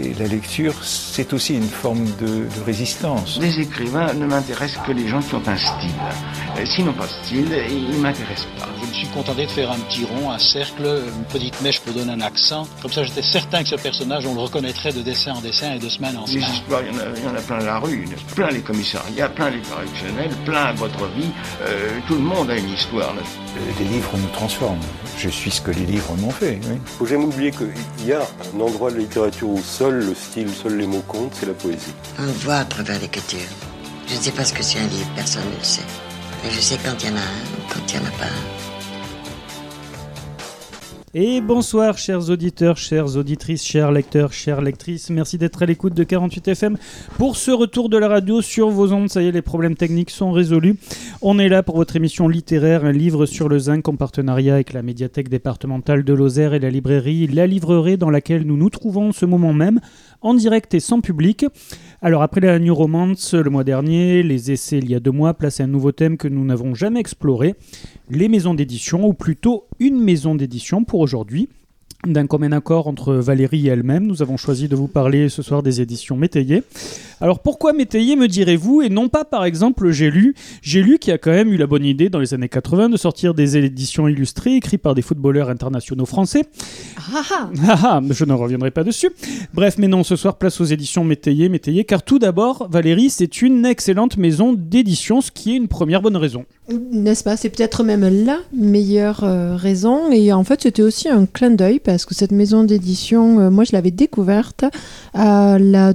Et la lecture, c'est aussi une forme de résistance. Les écrivains ne m'intéressent que les gens qui ont un style. S'ils n'ont pas de style, ils ne m'intéressent pas. Je me suis contenté de faire un petit rond, un cercle, une petite mèche pour donner un accent. Comme ça, j'étais certain que ce personnage, on le reconnaîtrait de dessin en dessin et de semaine en semaine. Les histoires, il y en a plein la rue, plein les commissariats, plein les correctionnels, plein votre vie. Tout le monde a une histoire. Les livres nous transforment. Je suis ce que les livres m'ont fait. Oui. Faut jamais oublier qu'il y a un endroit de la littérature où seul le style, seuls les mots comptent, c'est la poésie. On voit à travers l'écriture. Je ne sais pas ce que c'est un livre, personne ne le sait. Mais je sais quand il y en a un, quand il n'y en a pas un. Et bonsoir chers auditeurs, chères auditrices, chers lecteurs, chères lectrices. Merci d'être à l'écoute de 48 FM pour ce retour de la radio sur vos ondes. Ça y est, les problèmes techniques sont résolus. On est là pour votre émission littéraire, un livre sur le zinc en partenariat avec la médiathèque départementale de Lozère et la librairie La Livrerie dans laquelle nous nous trouvons en ce moment même, en direct et sans public. Alors après la New Romance le mois dernier, les essais il y a 2 mois, place à un nouveau thème que nous n'avons jamais exploré, les maisons d'édition, ou plutôt une maison d'édition pour aujourd'hui. D'un commun accord entre Valérie et elle-même, nous avons choisi de vous parler ce soir des éditions Métayer. Alors pourquoi Métayer, me direz-vous, et non pas par exemple J'ai lu qui a quand même eu la bonne idée dans les années 80 de sortir des éditions illustrées écrites par des footballeurs internationaux français. Je ne reviendrai pas dessus. Bref, mais non, ce soir place aux éditions Métayer, car tout d'abord, Valérie, c'est une excellente maison d'édition, ce qui est une première bonne raison. N'est-ce pas ? C'est peut-être même la meilleure raison, et en fait c'était aussi un clin d'œil parce que cette maison d'édition, moi je l'avais découverte à la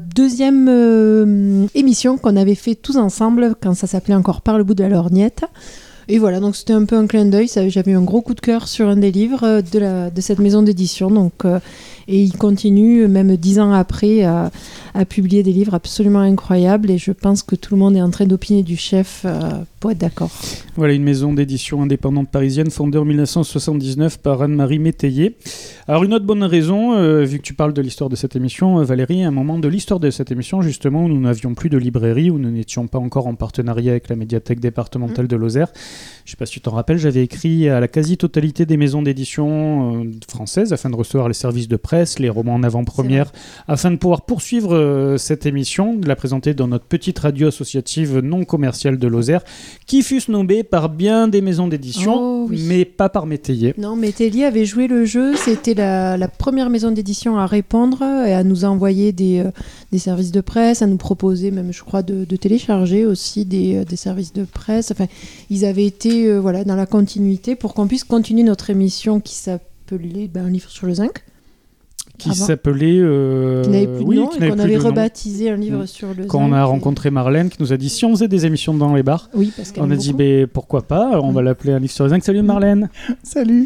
2e émission qu'on avait fait tous ensemble quand ça s'appelait encore Par le bout de la lorgnette. Et voilà, donc c'était un peu un clin d'œil. J'avais eu un gros coup de cœur sur un des livres de cette maison d'édition. Et il continue, même 10 ans après, à publier des livres absolument incroyables. Et je pense que tout le monde est en train d'opiner du chef pour être d'accord. Voilà, une maison d'édition indépendante parisienne fondée en 1979 par Anne-Marie Métayer. Alors une autre bonne raison, vu que tu parles de l'histoire de cette émission, Valérie, à un moment de l'histoire de cette émission, justement, où nous n'avions plus de librairie, où nous n'étions pas encore en partenariat avec la médiathèque départementale de Lozère. Je ne sais pas si tu t'en rappelles, j'avais écrit à la quasi-totalité des maisons d'édition françaises afin de recevoir les services de presse, les romans en avant-première, afin de pouvoir poursuivre cette émission, de la présenter dans notre petite radio associative non commerciale de Lozère, qui fut snobée par bien des maisons d'édition, mais pas par Métayer. Non, Métayer avait joué le jeu, c'était la première maison d'édition à répondre et à nous envoyer des services de presse, à nous proposer même, je crois, de télécharger aussi des services de presse. Enfin, ils avaient été dans la continuité pour qu'on puisse continuer notre émission qui s'appelait Un livre sur le zinc. Qui s'appelait... qui n'avait plus de nom et qu'on avait rebaptisé Un livre sur le zinc. Quand on a rencontré Marlène qui nous a dit si on faisait des émissions dans les bars, parce qu'elle on a dit pourquoi pas, alors on va l'appeler Un livre sur le zinc. Salut Marlène. Salut,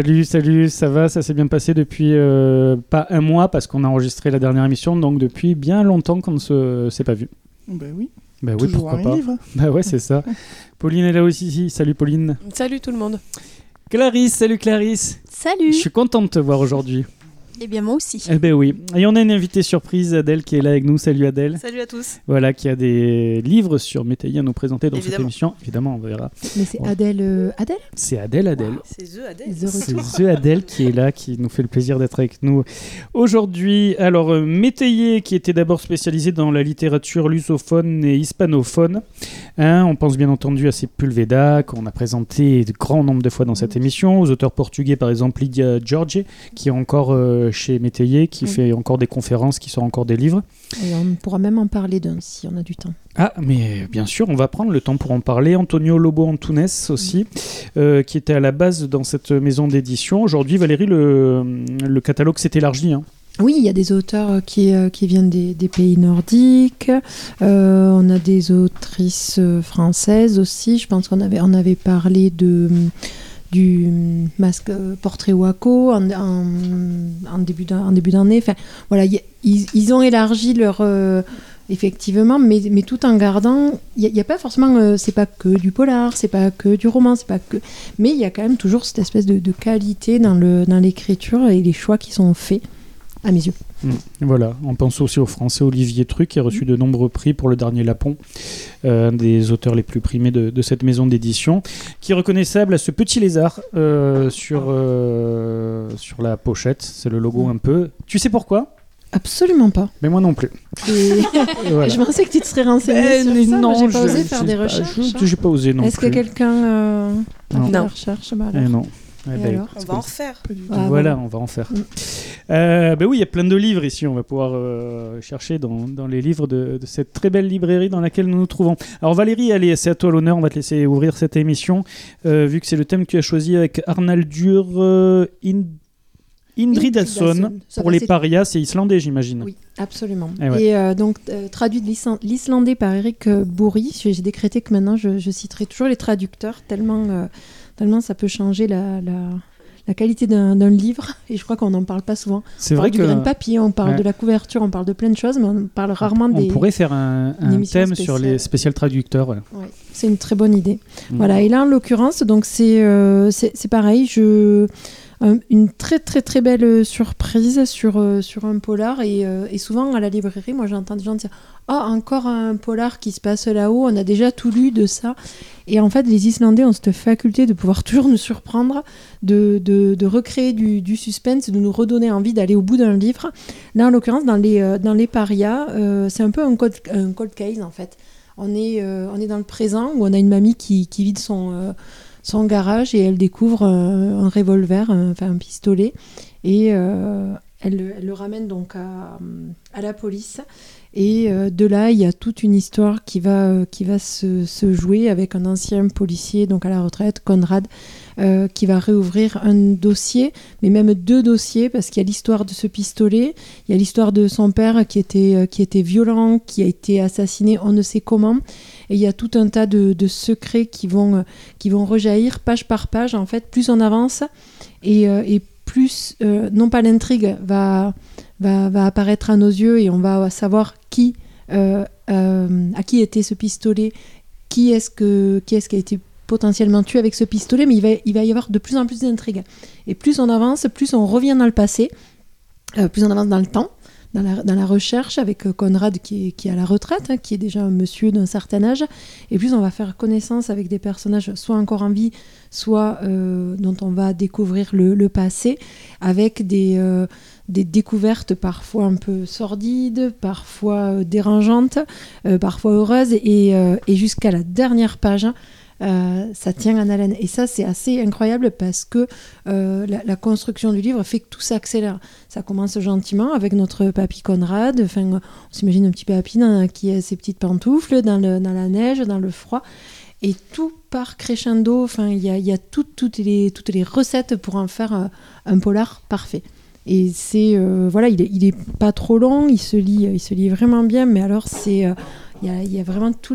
ça va, ça s'est bien passé depuis pas 1 mois parce qu'on a enregistré la dernière émission, donc depuis bien longtemps qu'on ne s'est pas vu. Ben oui. Bah oui, toujours pourquoi pas. Livre. Bah ouais, c'est ça. Pauline est là aussi. Salut Pauline. Salut tout le monde. Clarisse, salut Clarisse. Salut. Je suis contente de te voir aujourd'hui. Eh bien moi aussi. Eh ben oui. Et on a une invitée surprise, Adèle, qui est là avec nous. Salut Adèle. Salut à tous. Voilà, qui a des livres sur Métayer à nous présenter dans cette émission. Évidemment, on verra. Mais c'est Adèle C'est Adèle. C'est The Adèle. C'est The Adèle qui est là, qui nous fait le plaisir d'être avec nous aujourd'hui. Alors, Métayer, qui était d'abord spécialisé dans la littérature lusophone et hispanophone. On pense bien entendu à Sepulveda, qu'on a présenté de grands nombres de fois dans cette émission, aux auteurs portugais, par exemple Lydia Jorge, qui est encore chez Métayer, qui fait encore des conférences, qui sort encore des livres. Et on pourra même en parler d'un si on a du temps. Ah, mais bien sûr, on va prendre le temps pour en parler. Antonio Lobo Antunes aussi, qui était à la base dans cette maison d'édition. Aujourd'hui, Valérie, le catalogue s'est élargi. Oui, il y a des auteurs qui viennent des pays nordiques. On a des autrices françaises aussi. Je pense qu'on avait parlé du masque portrait Waco en début d'année. Enfin, voilà, ils ont élargi leur... effectivement, mais tout en gardant... Il n'y a pas forcément... c'est pas que du polar, c'est pas que du roman, c'est pas que... Mais il y a quand même toujours cette espèce de qualité dans l'écriture et les choix qui sont faits, à mes yeux. Voilà, on pense aussi au français Olivier Truc qui a reçu de nombreux prix pour Le Dernier Lapon, un des auteurs les plus primés de cette maison d'édition, qui est reconnaissable à ce petit lézard sur la pochette. C'est le logo un peu. Tu sais pourquoi ? Absolument pas. Mais moi non plus. Et Voilà. je pensais que tu te serais renseigné sur ça, mais j'ai pas osé faire des recherches. J'ai pas osé non Est-ce plus. que quelqu'un a Non. fait des Non. recherches Non. Et ben, alors On va en refaire. Ah, voilà, bon. on va en faire. Oui, il y a plein de livres ici. On va pouvoir chercher dans les livres de cette très belle librairie dans laquelle nous nous trouvons. Alors Valérie, allez, c'est à toi l'honneur. On va te laisser ouvrir cette émission. Vu que c'est le thème que tu as choisi avec Arnaldur Indridason. Ça Pour va, les c'est- parias, c'est islandais, j'imagine. Oui, absolument. Eh ouais. Et donc, traduit de l'islandais par Eric Bourri. J'ai décrété que maintenant, je citerai toujours les traducteurs, tellement ça peut changer la qualité d'un livre. Et je crois qu'on n'en parle pas souvent. C'est On vrai parle du que grain de papier, on parle Ouais. de la couverture, on parle de plein de choses, mais on parle rarement on des... pourrait faire un émission thème sur les spéciale. spéciales traducteurs. Ouais. Ouais, c'est une très bonne idée. Mm. Voilà, et là, en l'occurrence, donc c'est pareil, une très très très belle surprise sur un polar et souvent à la librairie, moi j'entends des gens dire « Ah, encore un polar qui se passe là-haut, on a déjà tout lu de ça ». Et en fait, les Islandais ont cette faculté de pouvoir toujours nous surprendre, de recréer du suspense, de nous redonner envie d'aller au bout d'un livre. Là, en l'occurrence, dans les parias, c'est un peu un cold case en fait. On est dans le présent où on a une mamie qui vide son garage et elle découvre un revolver, un pistolet, et elle le ramène donc à la police. Et de là, il y a toute une histoire qui va se jouer avec un ancien policier, donc à la retraite, Conrad, qui va réouvrir un dossier, mais même 2 dossiers, parce qu'il y a l'histoire de ce pistolet, il y a l'histoire de son père qui était violent, qui a été assassiné on ne sait comment, et il y a tout un tas de secrets qui vont rejaillir page par page, en fait, plus on avance, et plus, non pas l'intrigue va apparaître à nos yeux, et on va savoir à qui était ce pistolet, qui est-ce qui a été potentiellement tué avec ce pistolet, mais il va y avoir de plus en plus d'intrigues. Et plus on avance, plus on revient dans le passé, plus on avance dans le temps, dans la recherche, avec Conrad qui est à la retraite, qui est déjà un monsieur d'un certain âge, et plus on va faire connaissance avec des personnages soit encore en vie, soit dont on va découvrir le passé, avec des découvertes parfois un peu sordides, parfois dérangeantes, parfois heureuses, et jusqu'à la dernière page, ça tient en haleine. Et ça, c'est assez incroyable parce que la construction du livre fait que tout s'accélère. Ça commence gentiment avec notre papy Conrad. Enfin, on s'imagine un petit papy qui a ses petites pantoufles dans la neige, dans le froid. Et tout part crescendo. Enfin, il y a toutes les recettes pour en faire un polar parfait. Et c'est voilà, il est pas trop long, il se lit vraiment bien. Mais alors, il y a vraiment tout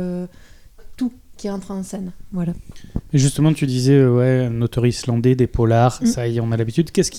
qui entre en scène. Voilà. Et justement, tu disais, un auteur islandais, des polars, ça y est, on a l'habitude. Qu'est-ce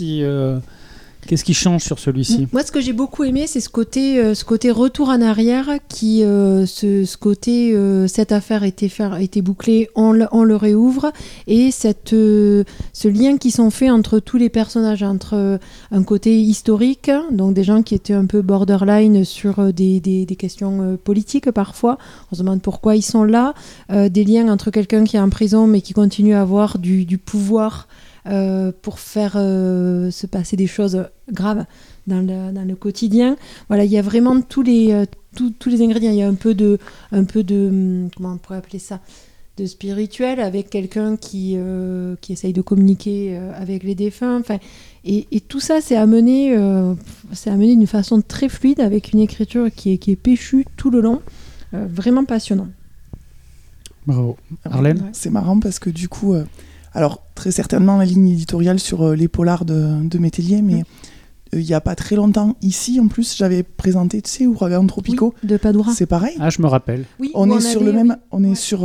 qui change sur celui-ci ? Moi, ce que j'ai beaucoup aimé, c'est ce côté retour en arrière, ce côté cette affaire a été bouclée, on le réouvre, et ce lien qui sont faits entre tous les personnages, entre un côté historique, donc des gens qui étaient un peu borderline sur des questions politiques parfois, on se demande pourquoi ils sont là, des liens entre quelqu'un qui est en prison mais qui continue à avoir du pouvoir pour faire se passer des choses graves dans le quotidien. Voilà, il y a vraiment tous les ingrédients. Il y a un peu de comment on pourrait appeler ça, de spirituel, avec quelqu'un qui essaye de communiquer avec les défunts. Enfin, et tout ça, c'est amené d'une façon très fluide, avec une écriture qui est péchue tout le long. Vraiment passionnant. Bravo. Arlène ? Ouais, c'est marrant parce que du coup... alors, très certainement la ligne éditoriale sur les polars de Métellier, mais il n'y a pas très longtemps, ici en plus, j'avais présenté, tu sais, Ouragans Tropicaux. Oui, de Padoura. C'est pareil. Ah, je me rappelle. Oui, on est sur le même, on est Ouais. sur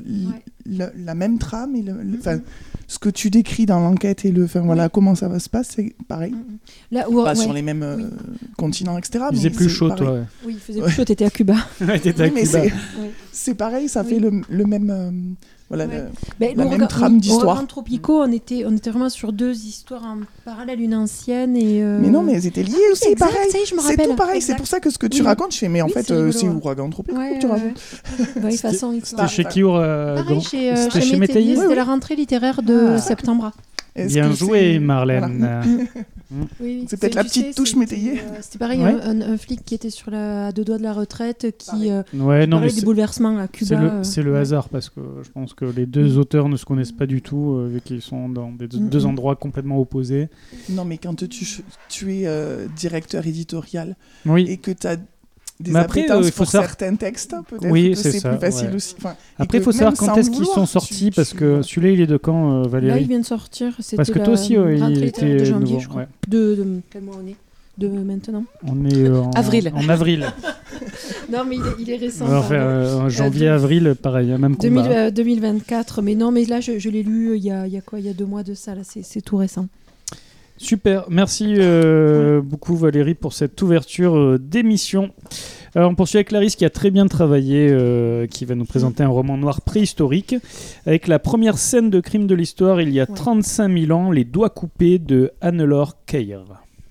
la même trame, et ce que tu décris dans l'enquête et voilà, comment ça va se passer, c'est pareil. Là, Pas sur les mêmes continents, etc. Il faisait mais plus c'est chaud, pareil. toi. Oui, il faisait plus chaud, t'étais à Cuba. Ouais, t'étais à Oui, mais Cuba. c'est pareil, ça fait le même... voilà, Ouais. la même trame d'histoire. Ouragans Tropicaux, on était vraiment sur 2 histoires en parallèle, une ancienne et... Mais non, mais elles étaient liées aussi, exact, pareil. ça y est, je me C'est rappelle. tout pareil, Exact. c'est pour ça que ce que tu Oui. racontes, je fais, mais en Oui, fait, c'est rigolo, c'est ouais. Ouragans Tropicaux Ouais, que tu racontes. Bah, de façon, C'était chez qui Pareil, chez C'était chez Métellier, Métellier. c'était la rentrée littéraire de septembre. Est-ce Bien que joué, c'est- Marlène. Voilà. Oui, C'est peut-être la petite touche métayée. C'était pareil, Ouais. un flic qui était à 2 doigts de la retraite, qui Ouais, non, mais parlait des bouleversements à Cuba. c'est le hasard, parce que je pense que les deux auteurs ne se connaissent pas du tout, vu qu'ils sont dans deux endroits complètement opposés. Non, mais quand tu es directeur éditorial Oui. et que tu as des Mais après, appétences il faut pour savoir- certains textes, peut-être Oui, que c'est c'est ça, plus facile ouais. aussi. Enfin, et Après, il que faut savoir même quand sans est-ce qu'ils vouloir, sont sortis, parce que celui-là, il est de quand, Là, Valérie? il vient de sortir. C'était Parce que toi aussi, la il rentrée littéraire de était janvier, nouveau. je crois. Ouais. Quel mois on est de maintenant? On est en Avril. En avril. Non, mais il est récent. Enfin, pardon. janvier-avril, pareil, même combat. 2024. Mais non, mais là, je l'ai lu il y a quoi? Il y a 2 mois de ça. Là, c'est tout récent. Super, merci beaucoup Valérie pour cette ouverture d'émission. On poursuit avec Clarisse qui a très bien travaillé, qui va nous présenter un roman noir préhistorique avec la première scène de crime de l'histoire il y a 35 000 ans, Les doigts coupés de Hannelore Keir.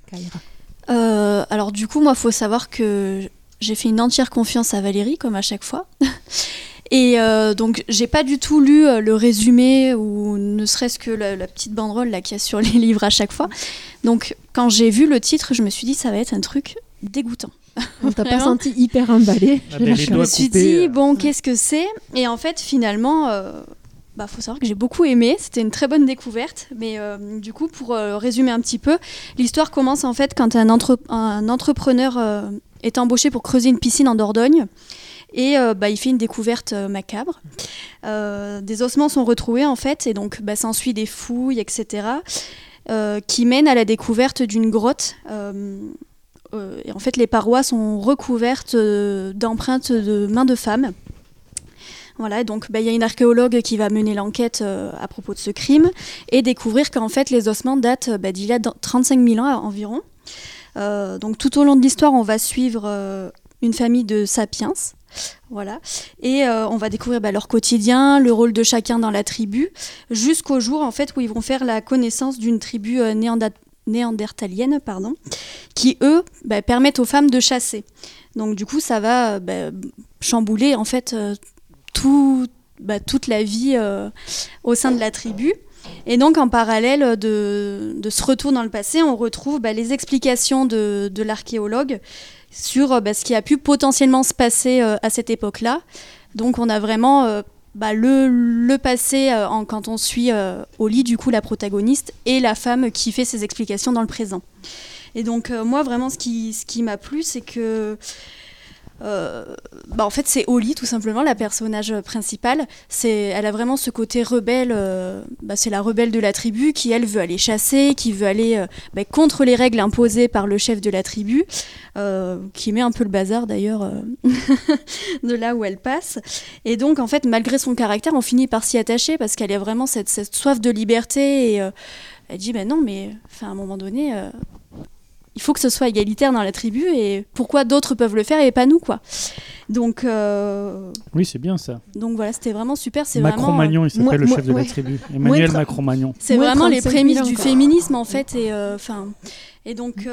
Alors du coup, moi, faut savoir que j'ai fait une entière confiance à Valérie, comme à chaque fois. Et donc, j'ai pas du tout lu le résumé ou ne serait-ce que la petite banderole là, qu'il y a sur les livres à chaque fois. Donc, quand j'ai vu le titre, je me suis dit, ça va être un truc dégoûtant. On t'a pas Vraiment. senti hyper emballé? Je me suis dit, bon, qu'est-ce que c'est? Et en fait, finalement, faut savoir que j'ai beaucoup aimé. C'était une très bonne découverte. Mais du coup, pour résumer un petit peu, l'histoire commence en fait quand un entrepreneur est embauché pour creuser une piscine en Dordogne. Et il fait une découverte macabre. Des ossements sont retrouvés en fait, et donc s'ensuit des fouilles, etc., qui mènent à la découverte d'une grotte. Et en fait, les parois sont recouvertes d'empreintes de mains de femmes. Voilà, donc y a une archéologue qui va mener l'enquête à propos de ce crime et découvrir qu'en fait les ossements datent d'il y a 35 000 ans environ. Donc tout au long de l'histoire, on va suivre une famille de sapiens. Voilà. Et on va découvrir leur quotidien, le rôle de chacun dans la tribu, jusqu'au jour en fait où ils vont faire la connaissance d'une tribu néandertalienne, qui eux permettent aux femmes de chasser. Donc du coup ça va chambouler en fait toute la vie au sein de la tribu. Et donc en parallèle de ce retour dans le passé, on retrouve les explications de l'archéologue sur ce qui a pu potentiellement se passer à cette époque-là. Donc on a vraiment le passé quand on suit Holly, du coup la protagoniste, et la femme qui fait ses explications dans le présent. Et donc moi vraiment ce qui m'a plu, c'est que en fait c'est Holly tout simplement, la personnage principale. Elle a vraiment ce côté rebelle, c'est la rebelle de la tribu qui elle veut aller chasser, qui veut aller contre les règles imposées par le chef de la tribu, qui met un peu le bazar d'ailleurs de là où elle passe. Et donc en fait malgré son caractère on finit par s'y attacher parce qu'elle a vraiment cette soif de liberté et elle dit non mais à un moment donné il faut que ce soit égalitaire dans la tribu et pourquoi d'autres peuvent le faire et pas nous quoi. Donc oui, c'est bien ça. Donc voilà, c'était vraiment super. C'est Macron-Magnon, il s'appelle le chef de la tribu. Emmanuel Macron-Magnon. C'est vraiment les prémices du féminisme en fait et donc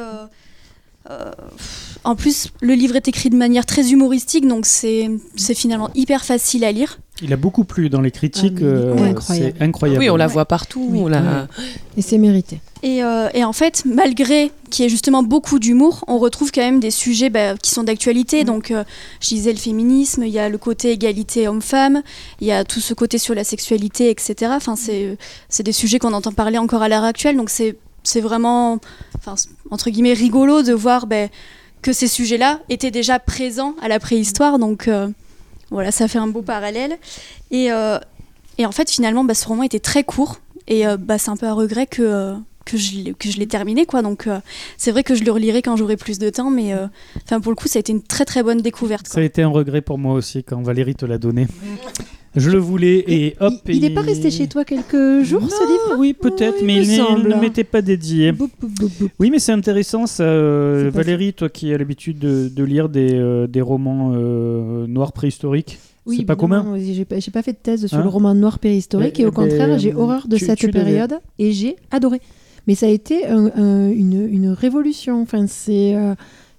en plus le livre est écrit de manière très humoristique, donc c'est finalement hyper facile à lire. Il a beaucoup plu dans les critiques, c'est incroyable. Oui, on la voit partout. Oui. Et c'est mérité. Et en fait, malgré qu'il y ait justement beaucoup d'humour, on retrouve quand même des sujets qui sont d'actualité. Donc, je disais le féminisme, il y a le côté égalité homme-femme, il y a tout ce côté sur la sexualité, etc. Enfin, c'est des sujets qu'on entend parler encore à l'heure actuelle. Donc, c'est vraiment, entre guillemets, rigolo de voir que ces sujets-là étaient déjà présents à la préhistoire. Donc, voilà, ça fait un beau parallèle. Et en fait, finalement, ce roman était très court. Et c'est un peu à regret que je l'ai terminé quoi. Donc c'est vrai que je le relirai quand j'aurai plus de temps, mais pour le coup ça a été une très très bonne découverte quoi. Ça a été un regret pour moi aussi quand Valérie te l'a donné. Je le voulais et hop. Il n'est pas resté chez toi quelques jours ce livre? Oui, peut-être, mais il ne m'était pas dédié. Oui, mais c'est intéressant ça. Valérie, toi qui as l'habitude de lire des romans noirs préhistoriques. Oui, c'est pas commun. J'ai pas fait de thèse sur le roman noir préhistorique et au contraire, j'ai horreur de cette période et j'ai adoré. Mais ça a été une révolution. Enfin,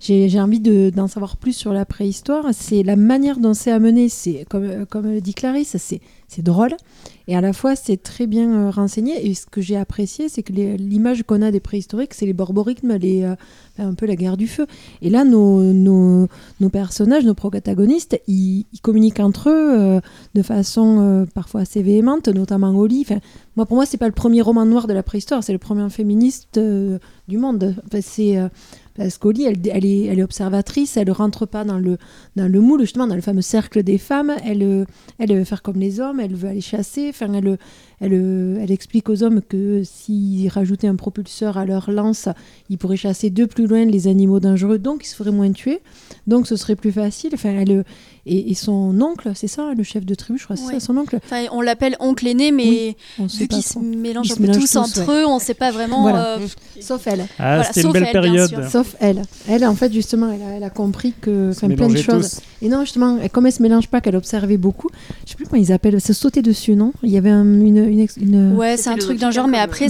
j'ai envie d'en savoir plus sur la préhistoire. C'est la manière dont c'est amené, c'est comme le dit Clarisse, c'est drôle et à la fois c'est très bien renseigné. Et ce que j'ai apprécié, c'est que l'image qu'on a des préhistoriques, c'est les borborigmes, un peu la guerre du feu. Et là, nos personnages, nos protagonistes, ils communiquent entre eux de façon parfois assez véhémente, notamment Oli. Pour moi, c'est pas le premier roman noir de la préhistoire, c'est le premier féministe du monde. Parce qu'Oli, elle est observatrice, elle rentre pas dans le moule, justement, dans le fameux cercle des femmes. Elle veut faire comme les hommes, elle veut aller chasser. Elle explique aux hommes que s'ils rajoutaient un propulseur à leur lance, ils pourraient chasser de plus loin les animaux dangereux, donc ils se feraient moins tuer. Donc ce serait plus facile. Et son oncle, c'est ça, le chef de tribu, je crois, c'est ça, son oncle. On l'appelle oncle aîné, mais vu qu'ils se mélangent un peu tous entre eux, on ne sait pas vraiment. Voilà. Sauf elle. C'était une belle période. Sauf elle. Elle, en fait, justement, elle a compris que plein de choses. Tous. Et non, justement, comme elle se mélange pas, qu'elle observait beaucoup. Je sais plus comment ils appellent. Se sauter dessus, non ? Il y avait une. Ouais, c'est un truc d'un genre, mais après,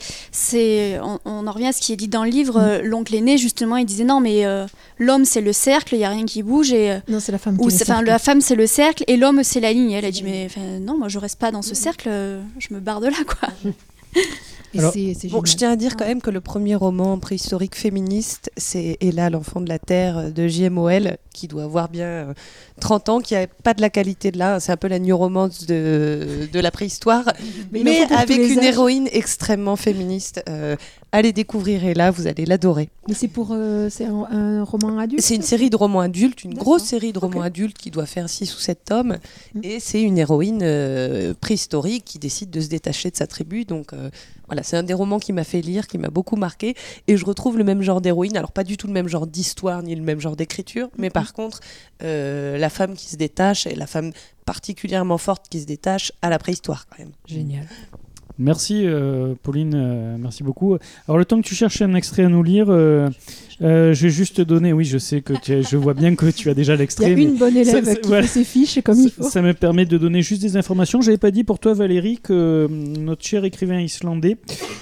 on en revient à ce qui est dit dans le livre. L'oncle aîné, justement, il disait non, mais l'homme, c'est le cercle, il y a rien qui bouge. Non, c'est la femme. La femme, c'est le cercle et l'homme, c'est la ligne. Elle a dit, mais non, moi, je reste pas dans ce cercle, je me barre de là, quoi. Alors, je tiens à dire quand même que le premier roman préhistorique féministe, c'est Ella, l'enfant de la Terre de JMOL, qui doit avoir bien 30 ans, qui n'a pas de la qualité de là. C'est un peu la new romance de la préhistoire, mais avec une héroïne extrêmement féministe. Allez découvrir Ella, vous allez l'adorer. Mais c'est un roman adulte ? C'est une série de romans adultes, une grosse série de romans adultes qui doit faire 6 ou 7 tomes. Et c'est une héroïne préhistorique qui décide de se détacher de sa tribu. Donc voilà, c'est un des romans qui m'a fait lire, qui m'a beaucoup marqué. Et je retrouve le même genre d'héroïne. Alors pas du tout le même genre d'histoire, ni le même genre d'écriture. Mais par contre, la femme qui se détache, et la femme particulièrement forte qui se détache à la préhistoire quand même. Génial. Merci Pauline, merci beaucoup. Alors le temps que tu cherches un extrait à nous lire, je vais juste te donner, oui je sais que je vois bien que tu as déjà l'extrait. Il y a une bonne élève qui fait ses fiches comme il faut. Ça me permet de donner juste des informations. Je n'avais pas dit pour toi Valérie que notre cher écrivain islandais,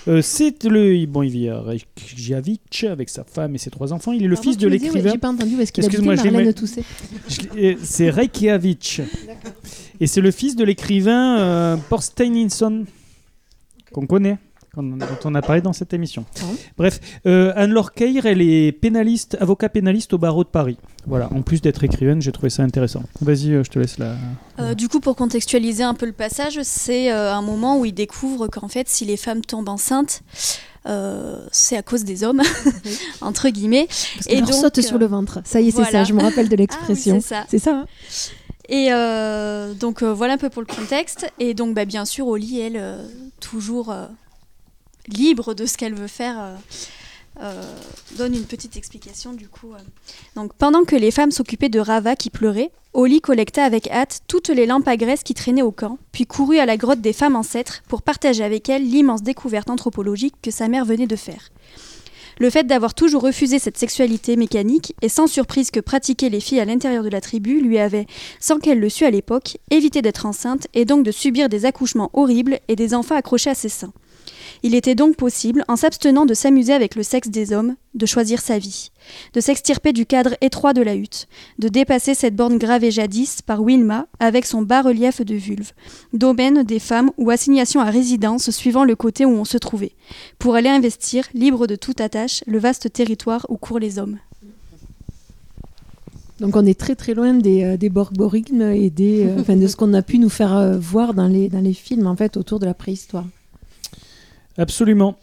il vit à Reykjavik avec sa femme et ses 3 enfants. Il est le fils de l'écrivain. J'ai pas entendu parce qu'il a dit Marlène Toussaint. C'est Reykjavik. Et c'est le fils de l'écrivain Porsteinsson. Qu'on connaît, dont on a parlé dans cette émission. Bref, Anne-Laure Keir, elle est avocat pénaliste au barreau de Paris. Voilà, en plus d'être écrivaine, j'ai trouvé ça intéressant. Vas-y, je te laisse là. Du coup, pour contextualiser un peu le passage, c'est un moment où il découvre qu'en fait, si les femmes tombent enceintes, c'est à cause des hommes, entre guillemets. Parce qu'elle leur saute sur le ventre. Ça y est, c'est ça, je me rappelle de l'expression. Ah, oui, c'est ça. C'est ça, hein. Et donc voilà un peu pour le contexte. Et donc bien sûr, Oli, elle, toujours libre de ce qu'elle veut faire, donne une petite explication du coup. Donc pendant que les femmes s'occupaient de Rava qui pleurait, Oli collecta avec hâte toutes les lampes à graisse qui traînaient au camp, puis courut à la grotte des femmes ancêtres pour partager avec elles l'immense découverte anthropologique que sa mère venait de faire. Le fait d'avoir toujours refusé cette sexualité mécanique et sans surprise que pratiquaient les filles à l'intérieur de la tribu lui avait, sans qu'elle le sût à l'époque, évité d'être enceinte et donc de subir des accouchements horribles et des enfants accrochés à ses seins. Il était donc possible, en s'abstenant de s'amuser avec le sexe des hommes, de choisir sa vie, de s'extirper du cadre étroit de la hutte, de dépasser cette borne gravée jadis par Wilma avec son bas-relief de vulve, domaine des femmes ou assignation à résidence suivant le côté où on se trouvait, pour aller investir, libre de toute attache, le vaste territoire où courent les hommes. Donc on est très très loin des borborigmes et de ce qu'on a pu nous faire voir dans les films en fait autour de la préhistoire. Absolument.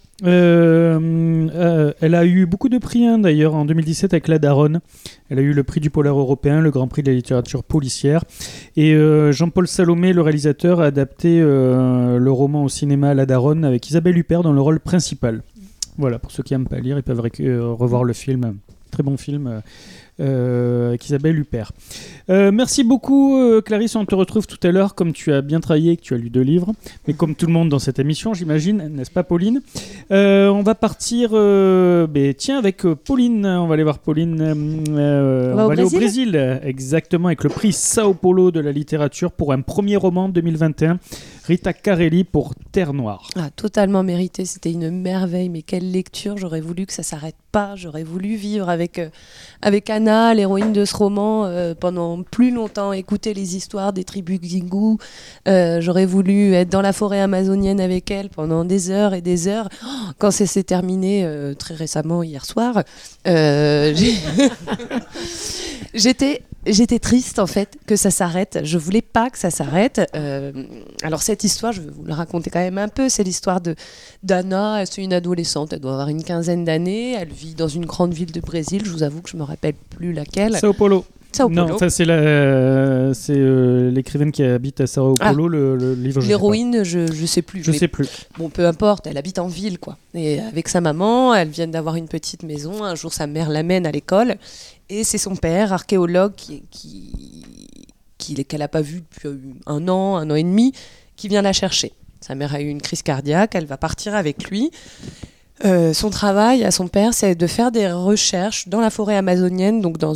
Elle a eu beaucoup de prix d'ailleurs en 2017 avec La Daronne. Elle a eu le prix du Polar européen, le Grand Prix de la littérature policière. Et Jean-Paul Salomé, le réalisateur, a adapté le roman au cinéma La Daronne avec Isabelle Huppert dans le rôle principal. Voilà, pour ceux qui n'aiment pas lire, ils peuvent revoir le film. Très bon film. avec Isabelle Huppert. Merci beaucoup Clarisse, on te retrouve tout à l'heure comme tu as bien travaillé et que tu as lu 2 livres, mais comme tout le monde dans cette émission j'imagine, n'est-ce pas Pauline? On va partir avec Pauline, on va aller voir Pauline, on va aller au Brésil, exactement, avec le prix Sao Paulo de la littérature pour un premier roman 2021, Rita Carelli pour Terre Noire. Totalement mérité, c'était une merveille, mais quelle lecture, j'aurais voulu que ça s'arrête pas, j'aurais voulu vivre avec Anna, l'héroïne de ce roman, pendant plus longtemps, écouter les histoires des tribus Xingu, j'aurais voulu être dans la forêt amazonienne avec elle pendant des heures et des heures. Quand ça s'est terminé très récemment, hier soir, J'étais triste en fait que ça s'arrête. Je voulais pas que ça s'arrête. Alors cette histoire, je vais vous la raconter quand même un peu. C'est l'histoire d'Anna. C'est une adolescente. Elle doit avoir une quinzaine d'années. Elle vit dans une grande ville de Brésil. Je vous avoue que je me rappelle plus laquelle. Sao Paulo. Non, ça c'est l'écrivaine qui habite à Sao Paulo. Le livre. L'héroïne, je sais plus. Je sais plus. Bon, peu importe. Elle habite en ville, quoi. Et avec sa maman, elles viennent d'avoir une petite maison. Un jour, sa mère l'amène à l'école. Et c'est son père, archéologue, qu'elle n'a pas vu depuis 1 an et demi, qui vient la chercher. Sa mère a eu une crise cardiaque, elle va partir avec lui. Son travail à son père, c'est de faire des recherches dans la forêt amazonienne, donc dans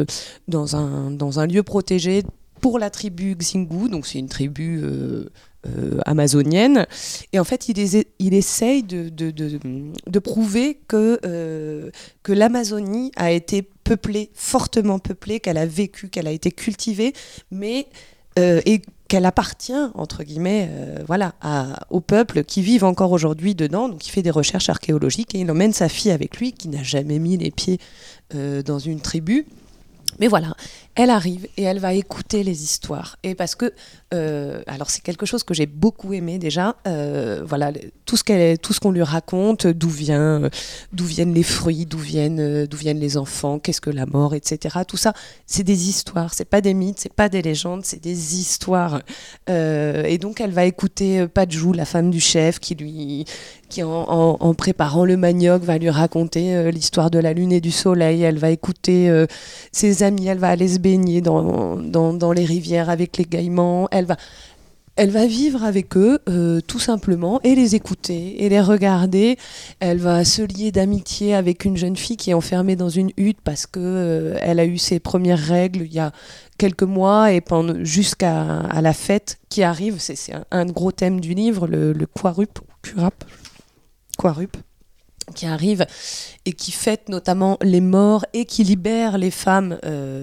un lieu protégé pour la tribu Xingu, donc c'est une tribu amazonienne. Et en fait, il essaye de prouver que l'Amazonie a été peuplée, fortement peuplée, qu'elle a vécu, qu'elle a été cultivée, mais et qu'elle appartient, entre guillemets, au peuple qui vivent encore aujourd'hui dedans. Donc il fait des recherches archéologiques et il emmène sa fille avec lui, qui n'a jamais mis les pieds dans une tribu. Mais voilà, elle arrive et elle va écouter les histoires. Et parce que, alors c'est quelque chose que j'ai beaucoup aimé déjà, tout ce qu'on lui raconte, d'où viennent les fruits, d'où viennent les enfants, qu'est-ce que la mort, etc. Tout ça, c'est des histoires, c'est pas des mythes, c'est pas des légendes, c'est des histoires. Et donc elle va écouter Padjou, la femme du chef, qui en préparant le manioc va lui raconter l'histoire de la lune et du soleil. Elle va écouter ses amis, elle va aller se baigner dans les rivières avec les gaillements. Elle va vivre avec eux tout simplement et les écouter et les regarder. Elle va se lier d'amitié avec une jeune fille qui est enfermée dans une hutte parce que elle a eu ses premières règles il y a quelques mois et jusqu'à la fête qui arrive. C'est un gros thème du livre, le Quarup qui arrive et qui fête notamment les morts et qui libère les femmes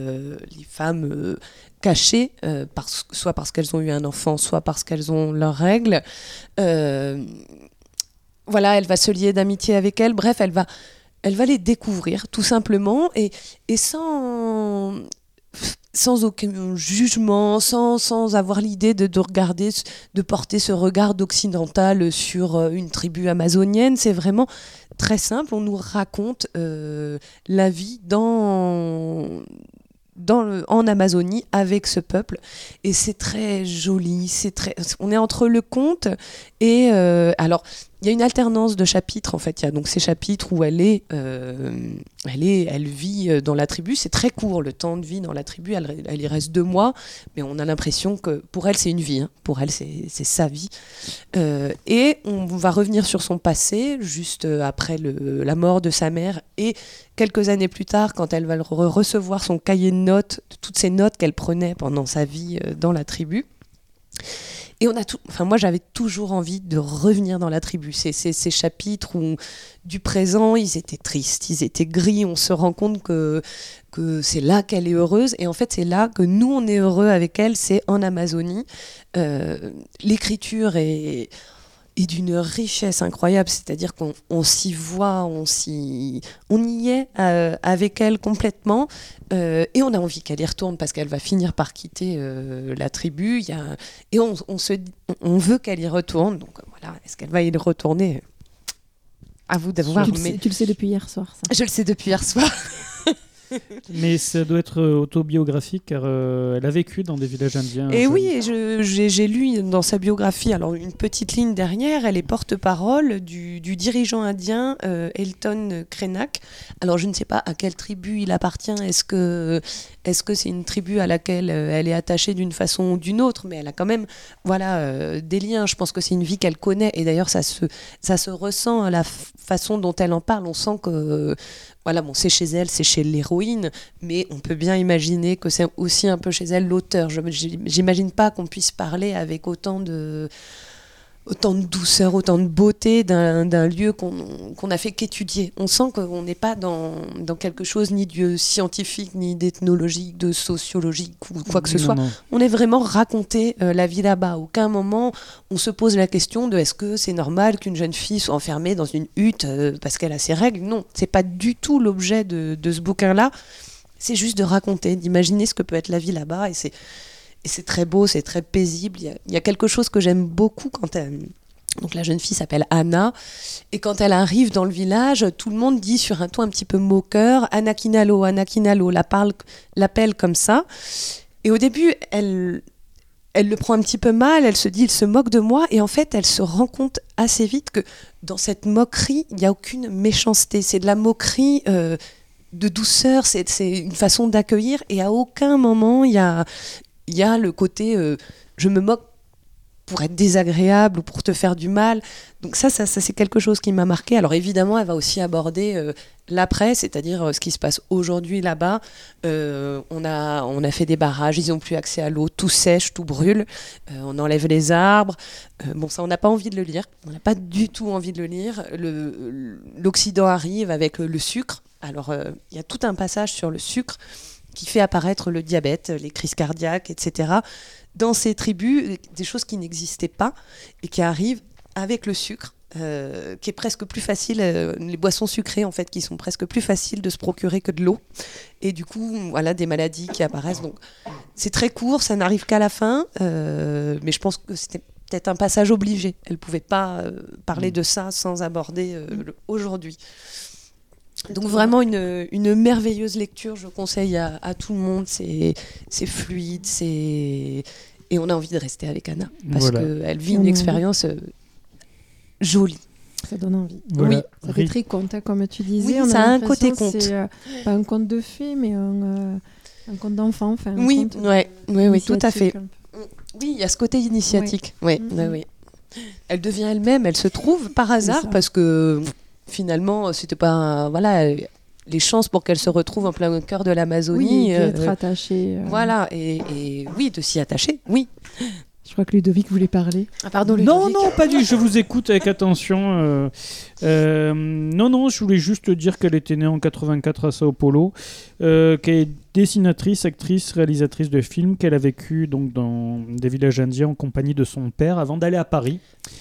cachées, soit parce qu'elles ont eu un enfant, soit parce qu'elles ont leurs règles. Elle va se lier d'amitié avec elles. Bref, elle va les découvrir tout simplement et sans aucun jugement, sans avoir l'idée de regarder, de porter ce regard d'occidental sur une tribu amazonienne. C'est vraiment très simple. On nous raconte la vie en Amazonie avec ce peuple et c'est très joli, on est entre le conte et alors il y a une alternance de chapitres en fait. Il y a donc ces chapitres où elle vit dans la tribu. C'est très court le temps de vie dans la tribu, elle y reste 2 mois, mais on a l'impression que pour elle c'est une vie, pour elle c'est sa vie. Et on va revenir sur son passé juste après la mort de sa mère et quelques années plus tard, quand elle va recevoir son cahier de notes, toutes ces notes qu'elle prenait pendant sa vie dans la tribu. Et moi, j'avais toujours envie de revenir dans la tribu. Ces chapitres où, du présent, ils étaient tristes, ils étaient gris. On se rend compte que c'est là qu'elle est heureuse. Et en fait, c'est là que nous, on est heureux avec elle. C'est en Amazonie. L'écriture est d'une richesse incroyable, c'est-à-dire qu'on s'y voit, on y est avec elle complètement, et on a envie qu'elle y retourne parce qu'elle va finir par quitter la tribu, et on veut qu'elle y retourne, donc voilà, est-ce qu'elle va y retourner ? À vous de voir. Tu le sais depuis hier soir, ça. Je le sais depuis hier soir. Mais ça doit être autobiographique car elle a vécu dans des villages indiens. Et oui, et j'ai lu dans sa biographie, alors une petite ligne derrière, elle est porte-parole du dirigeant indien Elton Krenak. Alors je ne sais pas à quelle tribu il appartient, est-ce que c'est une tribu à laquelle elle est attachée d'une façon ou d'une autre, mais elle a quand même des liens. Je pense que c'est une vie qu'elle connaît, et d'ailleurs ça se ressent à la façon dont elle en parle. On sent que c'est chez elle, c'est chez l'héroïne, mais on peut bien imaginer que c'est aussi un peu chez elle l'auteur. J'imagine pas qu'on puisse parler avec autant de douceur, autant de beauté d'un lieu qu'on a fait qu'étudier. On sent qu'on n'est pas dans quelque chose ni de scientifique, ni d'ethnologique, de sociologique ou quoi que ce soit. Non. On est vraiment raconté la vie là-bas. À aucun moment on se pose la question de est-ce que c'est normal qu'une jeune fille soit enfermée dans une hutte parce qu'elle a ses règles. Non, c'est pas du tout l'objet de ce bouquin-là. C'est juste de raconter, d'imaginer ce que peut être la vie là-bas, et c'est très beau, c'est très paisible. Il y a quelque chose que j'aime beaucoup quand donc la jeune fille s'appelle Anna, et quand elle arrive dans le village, tout le monde dit sur un ton un petit peu moqueur, Anna Kinalo, l'appelle comme ça. Et au début, elle le prend un petit peu mal, elle se dit, il se moque de moi, et en fait, elle se rend compte assez vite que dans cette moquerie, il n'y a aucune méchanceté. C'est de la moquerie de douceur, c'est une façon d'accueillir, et à aucun moment, il y a le côté je me moque pour être désagréable ou pour te faire du mal. Donc ça c'est quelque chose qui m'a marqué. Alors évidemment, elle va aussi aborder l'après, c'est-à-dire ce qui se passe aujourd'hui là-bas. On a fait des barrages, ils n'ont plus accès à l'eau, tout sèche, tout brûle, on enlève les arbres. Ça, on n'a pas envie de le lire, on n'a pas du tout envie de le lire. L'Occident arrive avec le sucre. Alors il y a tout un passage sur le sucre qui fait apparaître le diabète, les crises cardiaques, etc. Dans ces tribus, des choses qui n'existaient pas et qui arrivent avec le sucre, qui est presque plus facile, les boissons sucrées en fait, qui sont presque plus faciles de se procurer que de l'eau. Et du coup, des maladies qui apparaissent. Donc, c'est très court, ça n'arrive qu'à la fin, mais je pense que c'était peut-être un passage obligé. Elle ne pouvait pas parler de ça sans aborder aujourd'hui. Donc vraiment une merveilleuse lecture, je conseille à tout le monde. C'est fluide, et on a envie de rester avec Anna parce qu'elle vit une expérience jolie. Ça donne envie. Voilà. Oui, ça fait très conte, comme tu disais. Oui, ça a un côté conte. C'est pas un conte de fées, mais un conte d'enfant. Oui, tout à fait. Oui, il y a ce côté initiatique. Oui. Elle devient elle-même, elle se trouve par hasard parce que finalement, c'était pas les chances pour qu'elle se retrouve en plein cœur de l'Amazonie. Oui, d'être attachée. Voilà, et oui, de s'y attacher, oui. Je crois que Ludovic voulait parler. Ah, pardon, Ludovic. Non, pas du tout. Je vous écoute avec attention. Non, je voulais juste dire qu'elle était née en 84 à Sao Paulo, qu'elle est dessinatrice, actrice, réalisatrice de films, qu'elle a vécu donc dans des villages indiens en compagnie de son père avant d'aller à Paris,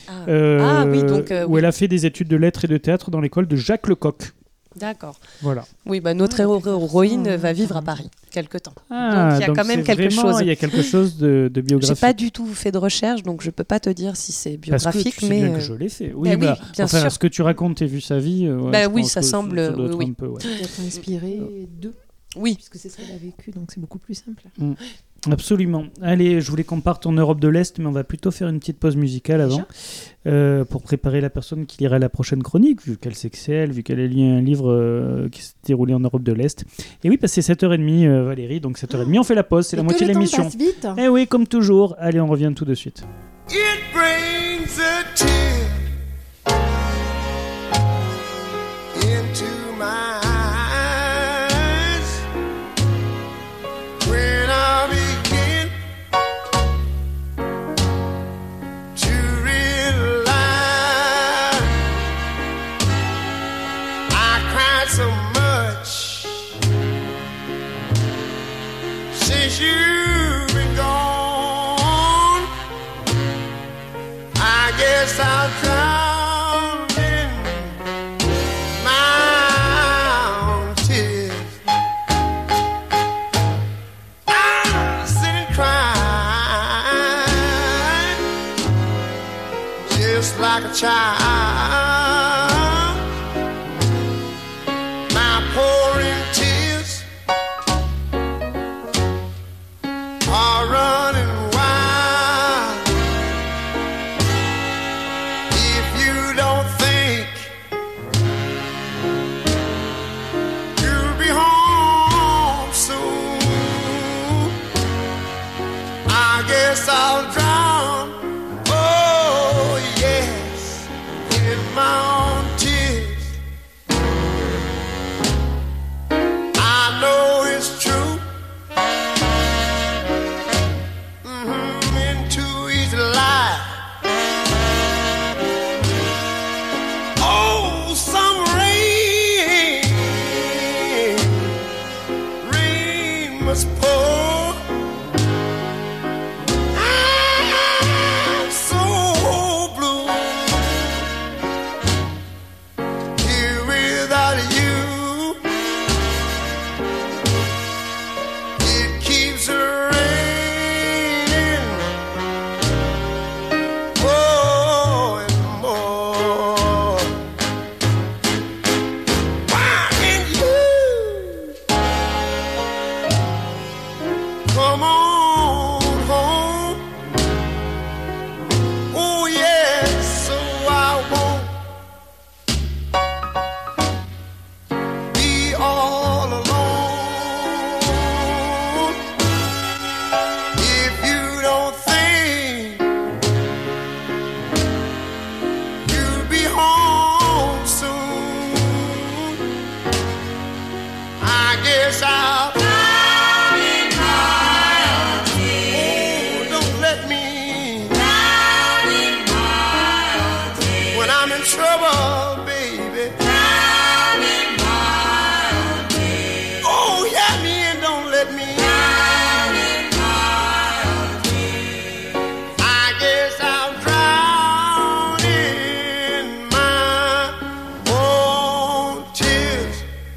où elle a fait des études de lettres et de théâtre dans l'école de Jacques Lecoq. D'accord. Voilà. Oui, notre héroïne va vivre à Paris quelque temps. Donc il y a quand même quelque chose. Il y a quelque chose de biographique. J'ai pas du tout fait de recherche, donc je peux pas te dire si c'est biographique. Parce que tu sais bien que je l'ai fait. Oui, bien sûr. Ce que tu racontes et vu sa vie. Ça semble. Ça doit être un peu, D'être inspiré d'eux. Oui. Puisque c'est ça qu'elle a vécu, donc c'est beaucoup plus simple. Absolument. Allez, je voulais qu'on parte en Europe de l'Est, mais on va plutôt faire une petite pause musicale avant, pour préparer la personne qui lira la prochaine chronique, vu qu'elle sait que c'est elle, vu qu'elle a lu un livre qui s'est déroulé en Europe de l'Est. Et oui, parce que c'est 7h30, Valérie, donc 7h30, on fait la pause, c'est la moitié de l'émission. Passe vite. Eh oui, comme toujours. Allez, on revient tout de suite. It brings a tear into my so much since you've been gone. I guess I'll drown in my own tears. I'm sitting crying just like a child. I guess I'll drown in my own tears. Oh, don't let me drown in my own tears. When I'm in trouble, baby, drown in my own tears. Oh, yeah, me and don't let me drown in my own tears. I guess I'll drown in my own tears.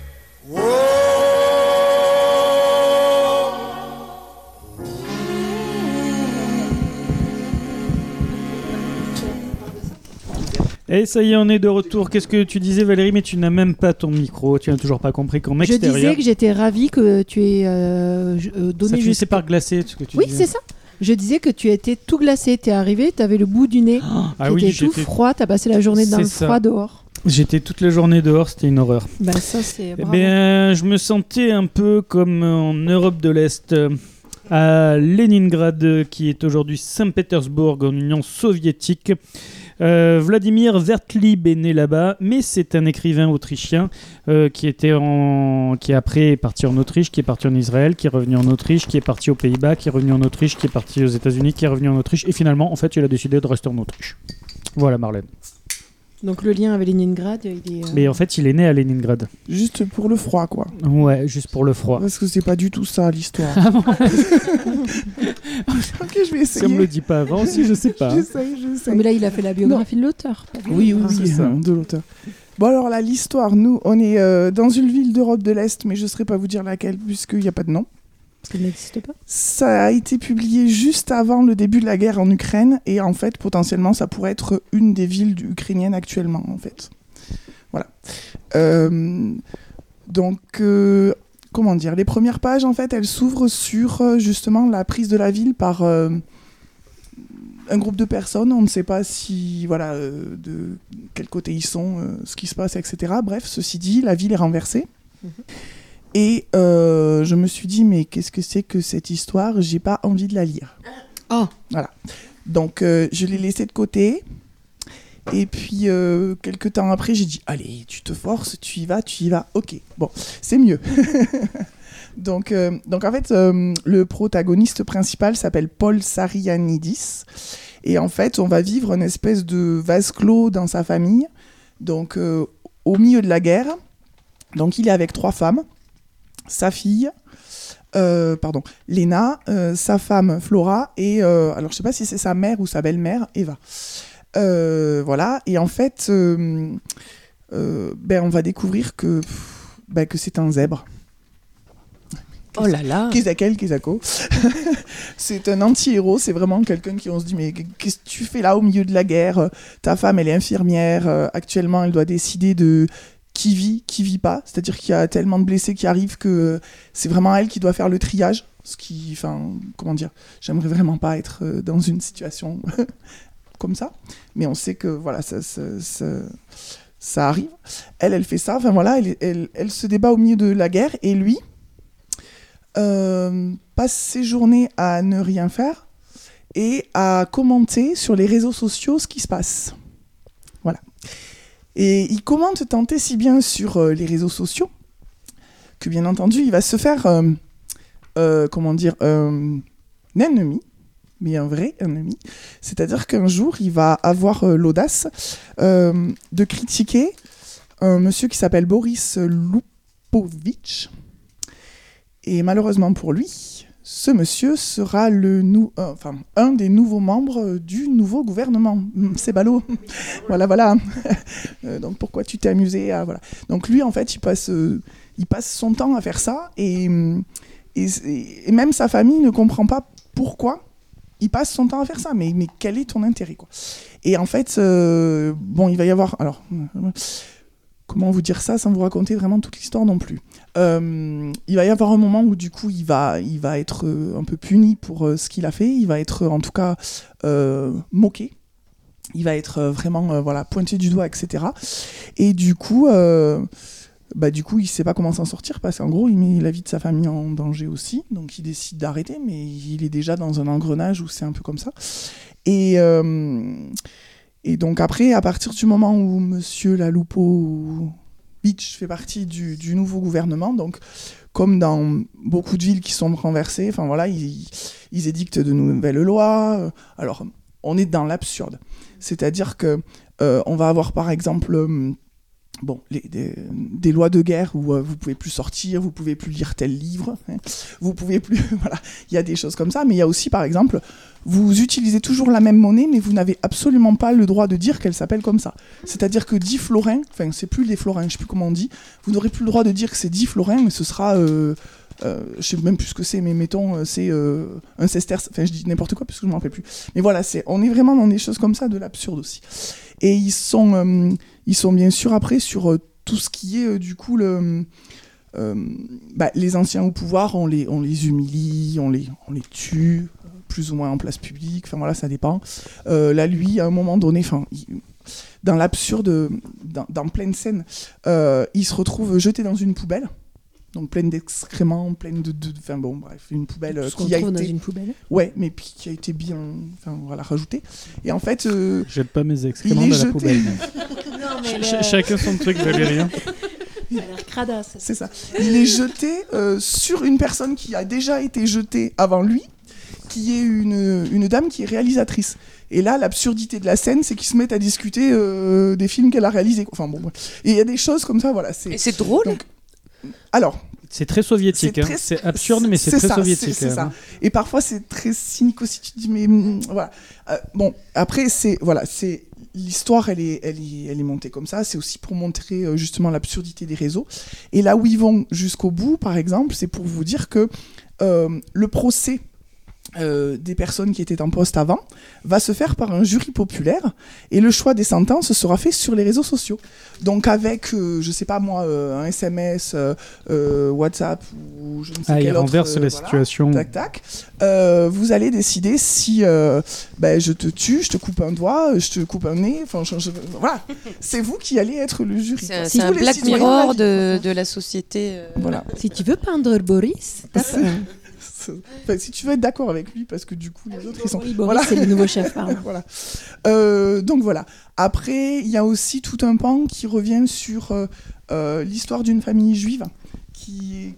Et ça y est, on est de retour. Qu'est-ce que tu disais, Valérie? Mais tu n'as même pas ton micro. Tu n'as toujours pas compris qu'en Je extérieur... disais que j'étais ravie que tu aies donné... Ça finissait par glacer, ce que tu Oui, disais. c'est ça. Je disais que tu étais tout glacé. Tu es arrivé, tu avais le bout du nez Ah qui oui, était tout j'étais- froid. Tu as passé la journée dans C'est le ça. froid dehors. J'étais toute la journée dehors, c'était une horreur. Bah, ça, c'est Eh bravo. bien, je me sentais un peu comme en Europe de l'Est, à Leningrad, qui est aujourd'hui Saint-Pétersbourg, en Union soviétique. Vladimir Vertlieb est né là-bas, mais c'est un écrivain autrichien qui est après parti en Autriche, qui est parti en Israël, qui est revenu en Autriche, qui est parti aux Pays-Bas, qui est revenu en Autriche, qui est parti aux États-Unis, qui est revenu en Autriche, et finalement, en fait, il a décidé de rester en Autriche. Voilà, Marlène. Donc le lien avec Leningrad, il est... Mais en fait, il est né à Leningrad. Juste pour le froid, quoi. Ouais, juste pour le froid. Parce que c'est pas du tout ça l'histoire. Ah bon Ok, je vais essayer. Si on me le dit pas avant, si je sais pas. J'essaye. Mais là, il a fait la biographie de l'auteur. Oui, c'est ça. de l'auteur. Bon, alors là, l'histoire, nous, on est dans une ville d'Europe de l'Est, mais je ne saurais pas vous dire laquelle, puisqu'il n'y a pas de nom. Ça n'existe pas. Ça a été publié juste avant le début de la guerre en Ukraine, et en fait, potentiellement, ça pourrait être une des villes ukrainiennes actuellement, en fait. Voilà. Donc, comment dire, les premières pages, en fait, elles s'ouvrent sur, justement, la prise de la ville par... un groupe de personnes, on ne sait pas si, voilà, de quel côté ils sont, ce qui se passe, etc. Bref, ceci dit, la ville est renversée. Et je me suis dit, mais qu'est-ce que c'est que cette histoire? J'ai pas envie de la lire. Oh. Voilà. Donc, je l'ai laissée de côté. Et puis, quelques temps après, j'ai dit, allez, tu te forces, tu y vas. Ok, bon, c'est mieux. Donc, en fait, le protagoniste principal s'appelle Paul Sarianidis. Et en fait, on va vivre une espèce de vase clos dans sa famille. Donc, au milieu de la guerre. Donc, il est avec 3 femmes. Sa fille, Léna, sa femme Flora, et alors je ne sais pas si c'est sa mère ou sa belle-mère, Eva. Voilà, et en fait, on va découvrir que c'est un zèbre. Oh là là. Kezako. C'est un anti-héros, c'est vraiment quelqu'un qui on se dit mais qu'est-ce que tu fais là au milieu de la guerre? Ta femme elle est infirmière, actuellement elle doit décider de qui vit pas, c'est-à-dire qu'il y a tellement de blessés qui arrivent que c'est vraiment elle qui doit faire le triage, comment dire, j'aimerais vraiment pas être dans une situation comme ça, mais on sait que voilà, ça arrive. Elle fait ça, enfin voilà, elle se débat au milieu de la guerre, et lui passe ses journées à ne rien faire et à commenter sur les réseaux sociaux ce qui se passe. Voilà. Et il commente tant et si bien sur les réseaux sociaux que, bien entendu, il va se faire, un ennemi, mais un vrai ennemi. C'est-à-dire qu'un jour, il va avoir l'audace de critiquer un monsieur qui s'appelle Boris Loupovitch. Et malheureusement pour lui, ce monsieur sera un des nouveaux membres du nouveau gouvernement. C'est ballot. Voilà. Donc pourquoi tu t'es amusé à... Voilà. Donc lui, en fait, il passe son temps à faire ça, et même sa famille ne comprend pas pourquoi il passe son temps à faire ça. Mais quel est ton intérêt, quoi? Et en fait, il va y avoir... Alors, comment vous dire ça sans vous raconter vraiment toute l'histoire non plus. Il va y avoir un moment où du coup il va être un peu puni pour ce qu'il a fait. Il va être en tout cas moqué. Il va être vraiment pointé du doigt, etc. Et du coup, il sait pas comment s'en sortir, parce qu'en gros il met la vie de sa famille en danger aussi. Donc il décide d'arrêter, mais il est déjà dans un engrenage où c'est un peu comme ça. Et donc après, à partir du moment où Monsieur Loupovitch Beach fait partie du nouveau gouvernement, donc comme dans beaucoup de villes qui sont renversées, enfin voilà, ils édictent de nouvelles lois. Alors, on est dans l'absurde. C'est-à-dire que on va avoir par exemple des lois de guerre où vous pouvez plus sortir, vous pouvez plus lire tel livre, hein, vous pouvez plus... Voilà, il y a des choses comme ça, mais il y a aussi par exemple, vous utilisez toujours la même monnaie, mais vous n'avez absolument pas le droit de dire qu'elle s'appelle comme ça. C'est-à-dire que 10 florins, enfin c'est plus des florins, je sais plus comment on dit, vous n'aurez plus le droit de dire que c'est 10 florins, mais ce sera... je sais même plus ce que c'est, mais mettons, c'est un sesterce, enfin je dis n'importe quoi parce que je m'en rappelle plus. Mais voilà, on est vraiment dans des choses comme ça, de l'absurde aussi. Et ils sont bien sûr après sur tout ce qui est du coup les anciens au pouvoir, on les humilie, on les tue, plus ou moins en place publique, enfin voilà, ça dépend. Là, lui, à un moment donné, dans l'absurde, dans pleine scène, il se retrouve jeté dans une poubelle. Donc pleine d'excréments, pleine enfin bon, bref, une poubelle qui a été... dans une poubelle. Ouais, mais puis qui a été bien, enfin voilà, rajoutée. Et en fait... Jette pas mes excréments dans la poubelle. Non, mais Chacun son truc, Valérien. Ça a l'air cradasse. C'est ça. Il est jeté sur une personne qui a déjà été jetée avant lui, qui est une dame qui est réalisatrice. Et là, l'absurdité de la scène, c'est qu'ils se mettent à discuter des films qu'elle a réalisés. Enfin bon, et il y a des choses comme ça, voilà. Et c'est drôle. Donc, alors, c'est très soviétique, c'est absurde, mais c'est très soviétique. C'est ça. Et parfois, c'est très cynique aussi. Tu te dis, mais voilà. Bon, après, l'histoire, elle est montée comme ça. C'est aussi pour montrer justement l'absurdité des réseaux. Et là où ils vont jusqu'au bout, par exemple, c'est pour vous dire que le procès des personnes qui étaient en poste avant va se faire par un jury populaire et le choix des sentences sera fait sur les réseaux sociaux. Donc avec, je sais pas moi, un SMS, WhatsApp ou je ne sais quel il autre... renverse la situation. Tac. Vous allez décider si je te tue, je te coupe un doigt, je te coupe un nez, enfin voilà. C'est vous qui allez être le jury. C'est un Black Mirror de la société. Voilà. Si tu veux peindre Boris, tape... Enfin, si tu veux être d'accord avec lui, parce que du coup les autres ils sont... Oui, Boris, c'est le nouveau chef, pardon. Voilà. Donc voilà. Après, il y a aussi tout un pan qui revient sur l'histoire d'une famille juive qui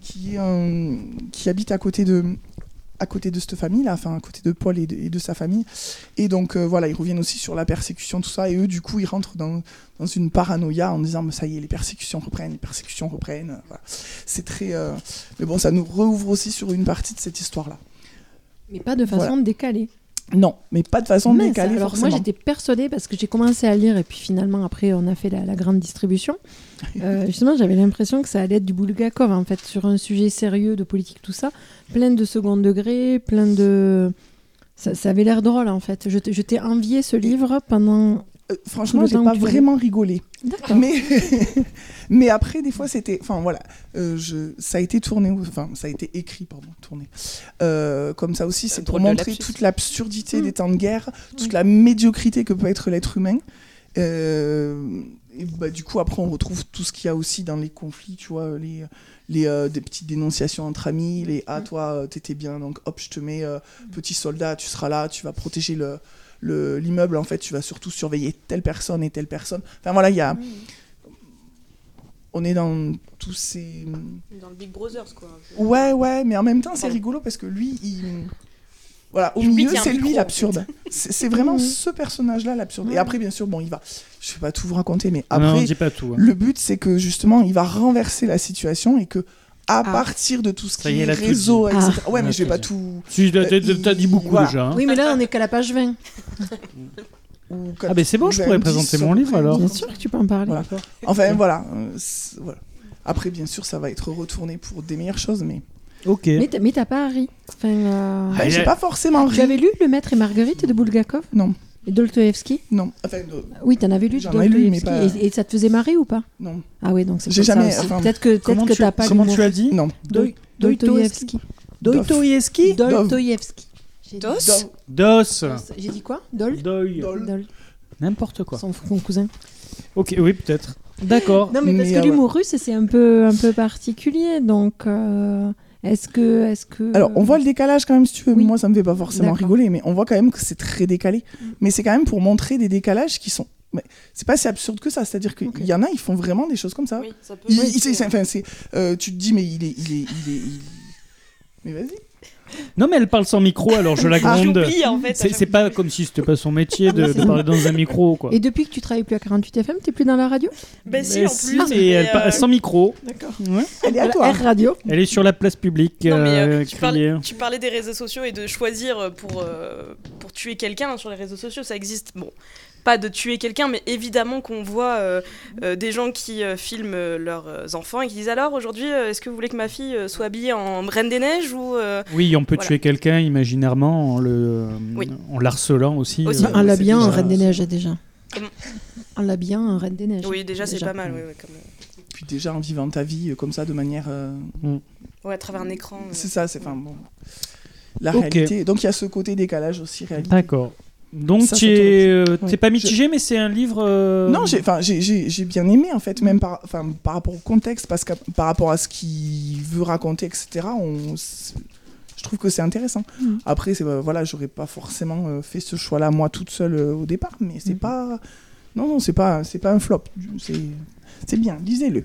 habite à côté de cette famille-là, enfin à côté de Paul et de sa famille. Et donc voilà, ils reviennent aussi sur la persécution, tout ça. Et eux, du coup, ils rentrent dans une paranoïa en disant ça y est, les persécutions reprennent. Voilà. C'est très... Mais bon, ça nous rouvre aussi sur une partie de cette histoire-là. Mais pas de façon décalée. Non, mais pas de façon décalée, alors forcément. moi, j'étais persuadée, parce que j'ai commencé à lire, et puis finalement, après, on a fait la grande distribution. Justement, j'avais l'impression que ça allait être du Bulgakov, en fait, sur un sujet sérieux de politique, tout ça. Plein de second degré, plein de... Ça avait l'air drôle, en fait. Je t'ai envié ce livre pendant... Franchement, j'ai pas vraiment rigolé. D'accord. Mais après, des fois, c'était... Enfin, voilà. Ça a été tourné... Enfin, ça a été écrit, tourné. Comme ça aussi, c'est pour montrer toute l'absurdité des temps de guerre, toute la médiocrité que peut être l'être humain. Et du coup, après, on retrouve tout ce qu'il y a aussi dans les conflits, tu vois, des petites dénonciations entre amis, toi, t'étais bien, donc hop, je te mets petit soldat, tu seras là, tu vas protéger l'immeuble, en fait, tu vas surtout surveiller telle personne et telle personne. Enfin voilà, il y a... On est dans tous ces... Dans le Big Brothers, quoi. Ouais, mais en même temps, c'est rigolo parce que lui, voilà, au milieu, c'est lui l'absurde. C'est vraiment ce personnage-là l'absurde. Et après, bien sûr, bon, il va... Je vais pas tout vous raconter, mais après, non, dis pas tout, hein. Le but, c'est que justement, il va renverser la situation et que à partir de tout ce qui est réseau, etc. Ouais, mais je vais pas tout... Si, t'as dit beaucoup déjà. Hein. Oui, mais là, on est qu'à la page 20. Ah, mais c'est bon, je pourrais présenter mon livre alors. Bien sûr que tu peux en parler. Voilà. Enfin, voilà. Après, bien sûr, ça va être retourné pour des meilleures choses, mais... Ok. Mais t'as pas ri. Enfin, j'ai pas forcément ri. Tu avais lu Le Maître et Marguerite de Bulgakov ? Non. Et Dostoïevski ? Non. Enfin, oui, t'en avais lu Dostoïevski. Mais pas... et ça te faisait marrer ou pas ? Non. Ah oui, donc c'est j'ai pour jamais... ça aussi. Enfin, peut-être que t'as pas lu. Comment tu as dit ? Non. Dostoïevski. Dostoïevski ? Dostoïevski. Dos. J'ai dit quoi ? Dol. N'importe quoi. Son cousin. Ok, oui, peut-être. D'accord. Non, mais parce que l'humour russe, c'est un peu particulier, donc... Est-ce que... Alors, on voit le décalage quand même, si tu veux. Oui. Moi, ça me fait pas forcément rigoler, mais on voit quand même que c'est très décalé. Mais c'est quand même pour montrer des décalages qui sont Mais c'est pas si absurde que ça. C'est-à-dire qu'il y en a, ils font vraiment des choses comme ça. Oui, ça peut. Tu te dis, mais il est... Mais vas-y. Non, mais elle parle sans micro, alors je la gronde. J'oublie, en fait, c'est pas comme si c'était pas son métier de parler dans un micro, quoi. Et depuis que tu travailles plus à 48 FM, t'es plus dans la radio? Ben si, en plus. Mais elle parle sans micro. D'accord. Ouais. Elle est à toi. R Radio. Elle est sur la place publique. Non, mais criée. tu parlais des réseaux sociaux et de choisir pour tuer quelqu'un sur les réseaux sociaux, ça existe. Bon, pas de tuer quelqu'un, mais évidemment qu'on voit des gens qui filment leurs enfants et qui disent alors aujourd'hui, est-ce que vous voulez que ma fille soit habillée en Reine des Neiges ou Oui, on peut tuer quelqu'un imaginairement en l'harcelant aussi. En l'habillant en Reine des Neiges déjà. Comment En l'habillant en Reine des Neiges. Oui, déjà c'est pas mal. Oui, comme... Puis déjà en vivant ta vie comme ça de manière... Ouais, à travers un écran. C'est ça, c'est... Enfin, bon. La réalité. Donc il y a ce côté décalage aussi réalité. D'accord. Donc t'es pas mitigé, mais c'est un livre... Non, j'ai bien aimé en fait, même par rapport au contexte, parce que par rapport à ce qu'il veut raconter, etc. Je trouve que c'est intéressant. Après, voilà, j'aurais pas forcément fait ce choix-là moi toute seule au départ, mais c'est pas... Non, c'est pas un flop. C'est bien, lisez-le.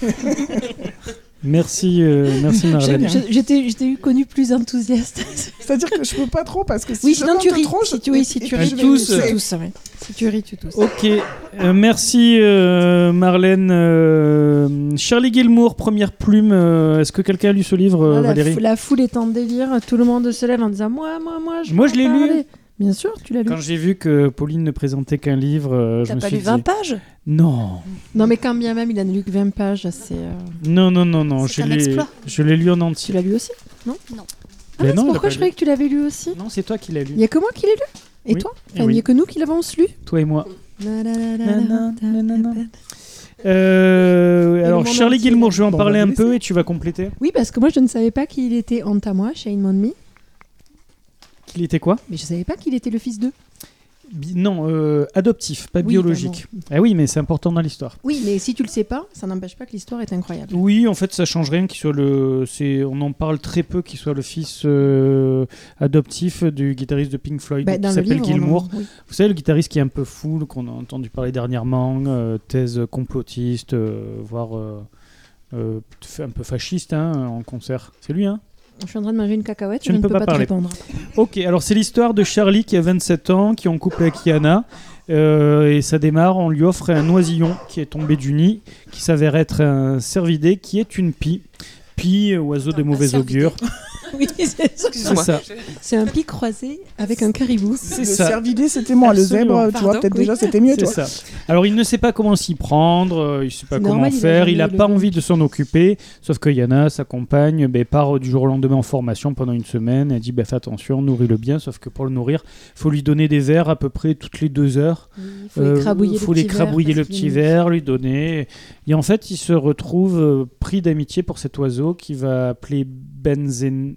Merci Marlène. J'étais eu connu plus enthousiaste. C'est-à-dire que je peux pas trop parce que si sinon tu ris. Si tu ris, tu tous. Si tu ris, tu tous. Ok, merci Marlène. Charlie Gilmour, Première plume. Est-ce que quelqu'un a lu ce livre, Valérie? La foule est en délire. Tout le monde se lève en disant moi. Je l'ai lu. Bien sûr, tu l'as lu. Quand j'ai vu que Pauline ne présentait qu'un livre, je me suis dit... T'as pas lu 20 pages? Non. Non, mais quand bien même, il en a lu que 20 pages. C'est... Non. Je l'ai lu en entier. Tu l'as lu aussi? Non. Mais non, pourquoi je croyais que tu l'avais lu aussi? Non, c'est toi qui l'as lu. Il n'y a que moi qui l'ai lu? Et toi? Il n'y a que nous qui l'avons lu? Toi et moi. Alors, Charlie Gilmour, je vais en parler un peu et tu vas compléter. Oui, parce que moi, je ne savais pas qu'il était Honte à moi, Shane Monmi. Qu'il était quoi? Mais je savais pas qu'il était le fils d'eux. Non, adoptif, pas biologique. Ah oui, mais c'est important dans l'histoire. Oui, mais si tu le sais pas, ça n'empêche pas que l'histoire est incroyable. Oui, en fait, ça change rien qu'il soit on en parle très peu qu'il soit le fils adoptif du guitariste de Pink Floyd qui s'appelle Gilmour. Oui. Vous savez, le guitariste qui est un peu fou, qu'on a entendu parler dernièrement, thèse complotiste, voire un peu fasciste en concert. C'est lui, hein? Je suis en train de manger une cacahuète, je ne peux pas te répondre. Ok, alors c'est l'histoire de Charlie qui a 27 ans, qui est en couple avec Yana. Et ça démarre, on lui offre un oisillon qui est tombé du nid, qui s'avère être un cervidé, qui est une pie. Pie, oiseau de mauvais augure. Oui, c'est ça. C'est un pie croisé avec un caribou. C'est ça. Le cervidé, c'était moi. Absolument. Le zèbre, tu vois, peut-être déjà, c'était mieux. C'est ça. Alors, il ne sait pas comment s'y prendre, il ne sait pas comment faire, il n'a pas envie de s'en occuper. Sauf que Yana, sa compagne, part du jour au lendemain en formation pendant une semaine. Elle dit fais attention, nourris-le bien. Sauf que pour le nourrir, il faut lui donner des verres à peu près toutes les 2 heures. Il faut les crabouiller le petit verre, lui donner. Et en fait, il se retrouve pris d'amitié pour cet oiseau qui va appeler Benzen.